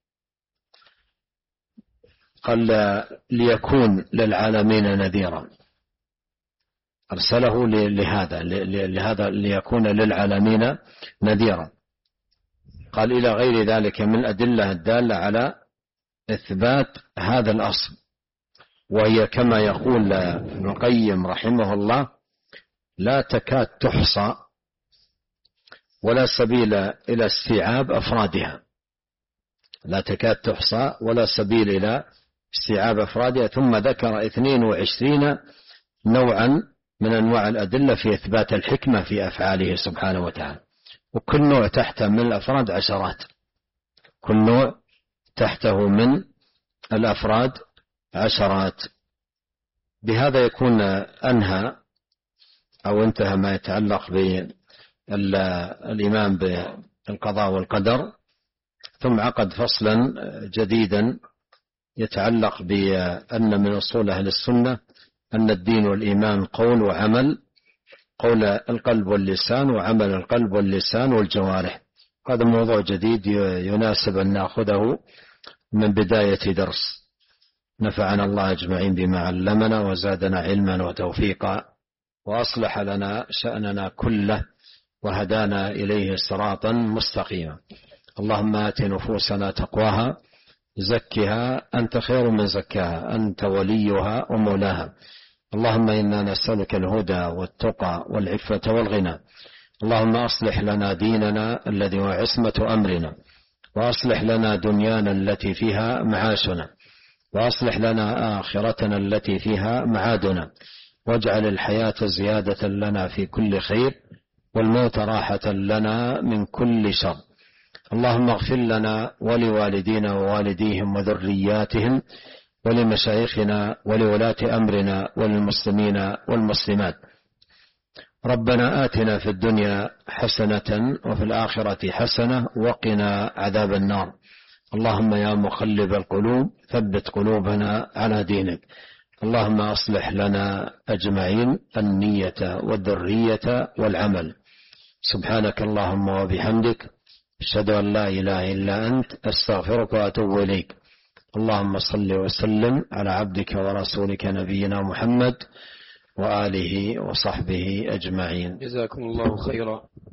قال: ليكون للعالمين نذيرا، أرسله لهذا لهذا ليكون للعالمين نذيرا. قال: إلى غير ذلك من الأدلة الدالة على إثبات هذا الأصل، وهي كما يقول ابن القيم رحمه الله: لا تكاد تحصى ولا سبيل إلى استيعاب أفرادها، لا تكاد تحصى ولا سبيل إلى استيعاب أفرادها. ثم ذكر اثنين وعشرين نوعا من أنواع الأدلة في إثبات الحكمة في أفعاله سبحانه وتعالى، وكل نوع تحته من الأفراد عشرات، كل نوع تحته من الأفراد عشرات. بهذا يكون أنهى أو انتهى ما يتعلق بالإيمان بالقضاء والقدر، ثم عقد فصلا جديدا يتعلق بأن من أصول أهل السنة أن الدين والإيمان قول وعمل، قول القلب واللسان وعمل القلب واللسان والجوارح. هذا موضوع جديد يناسب أن نأخذه من بداية درس. نفعنا الله أجمعين بما علمنا وزادنا علما وتوفيقا، وأصلح لنا شأننا كله، وهدانا إليه صراطا مستقيما. اللهم آت نفوسنا تقواها زكها أنت خير من زكاها، أنت وليها ومولاها. اللهم إنا نسألك الهدى والتقى والعفة والغنى. اللهم أصلح لنا ديننا الذي هو عصمة أمرنا، وأصلح لنا دنيانا التي فيها معاشنا، وأصلح لنا آخرتنا التي فيها معادنا، واجعل الحياة زيادة لنا في كل خير، والموت راحة لنا من كل شر. اللهم اغفر لنا ولوالدينا ووالديهم وذرياتهم ولمشايخنا ولولاة أمرنا وللمسلمين والمسلمات. ربنا آتنا في الدنيا حسنة وفي الآخرة حسنة وقنا عذاب النار. اللهم يا مقلب القلوب ثبت قلوبنا على دينك. اللهم أصلح لنا أجمعين النية والذرية والعمل. سبحانك اللهم وبحمدك، أشهد أن لا إله إلا أنت، أستغفرك وأتوب إليك. اللهم صل وسلم على عبدك ورسولك نبينا محمد وآله وصحبه أجمعين. جزاكم الله خيرا.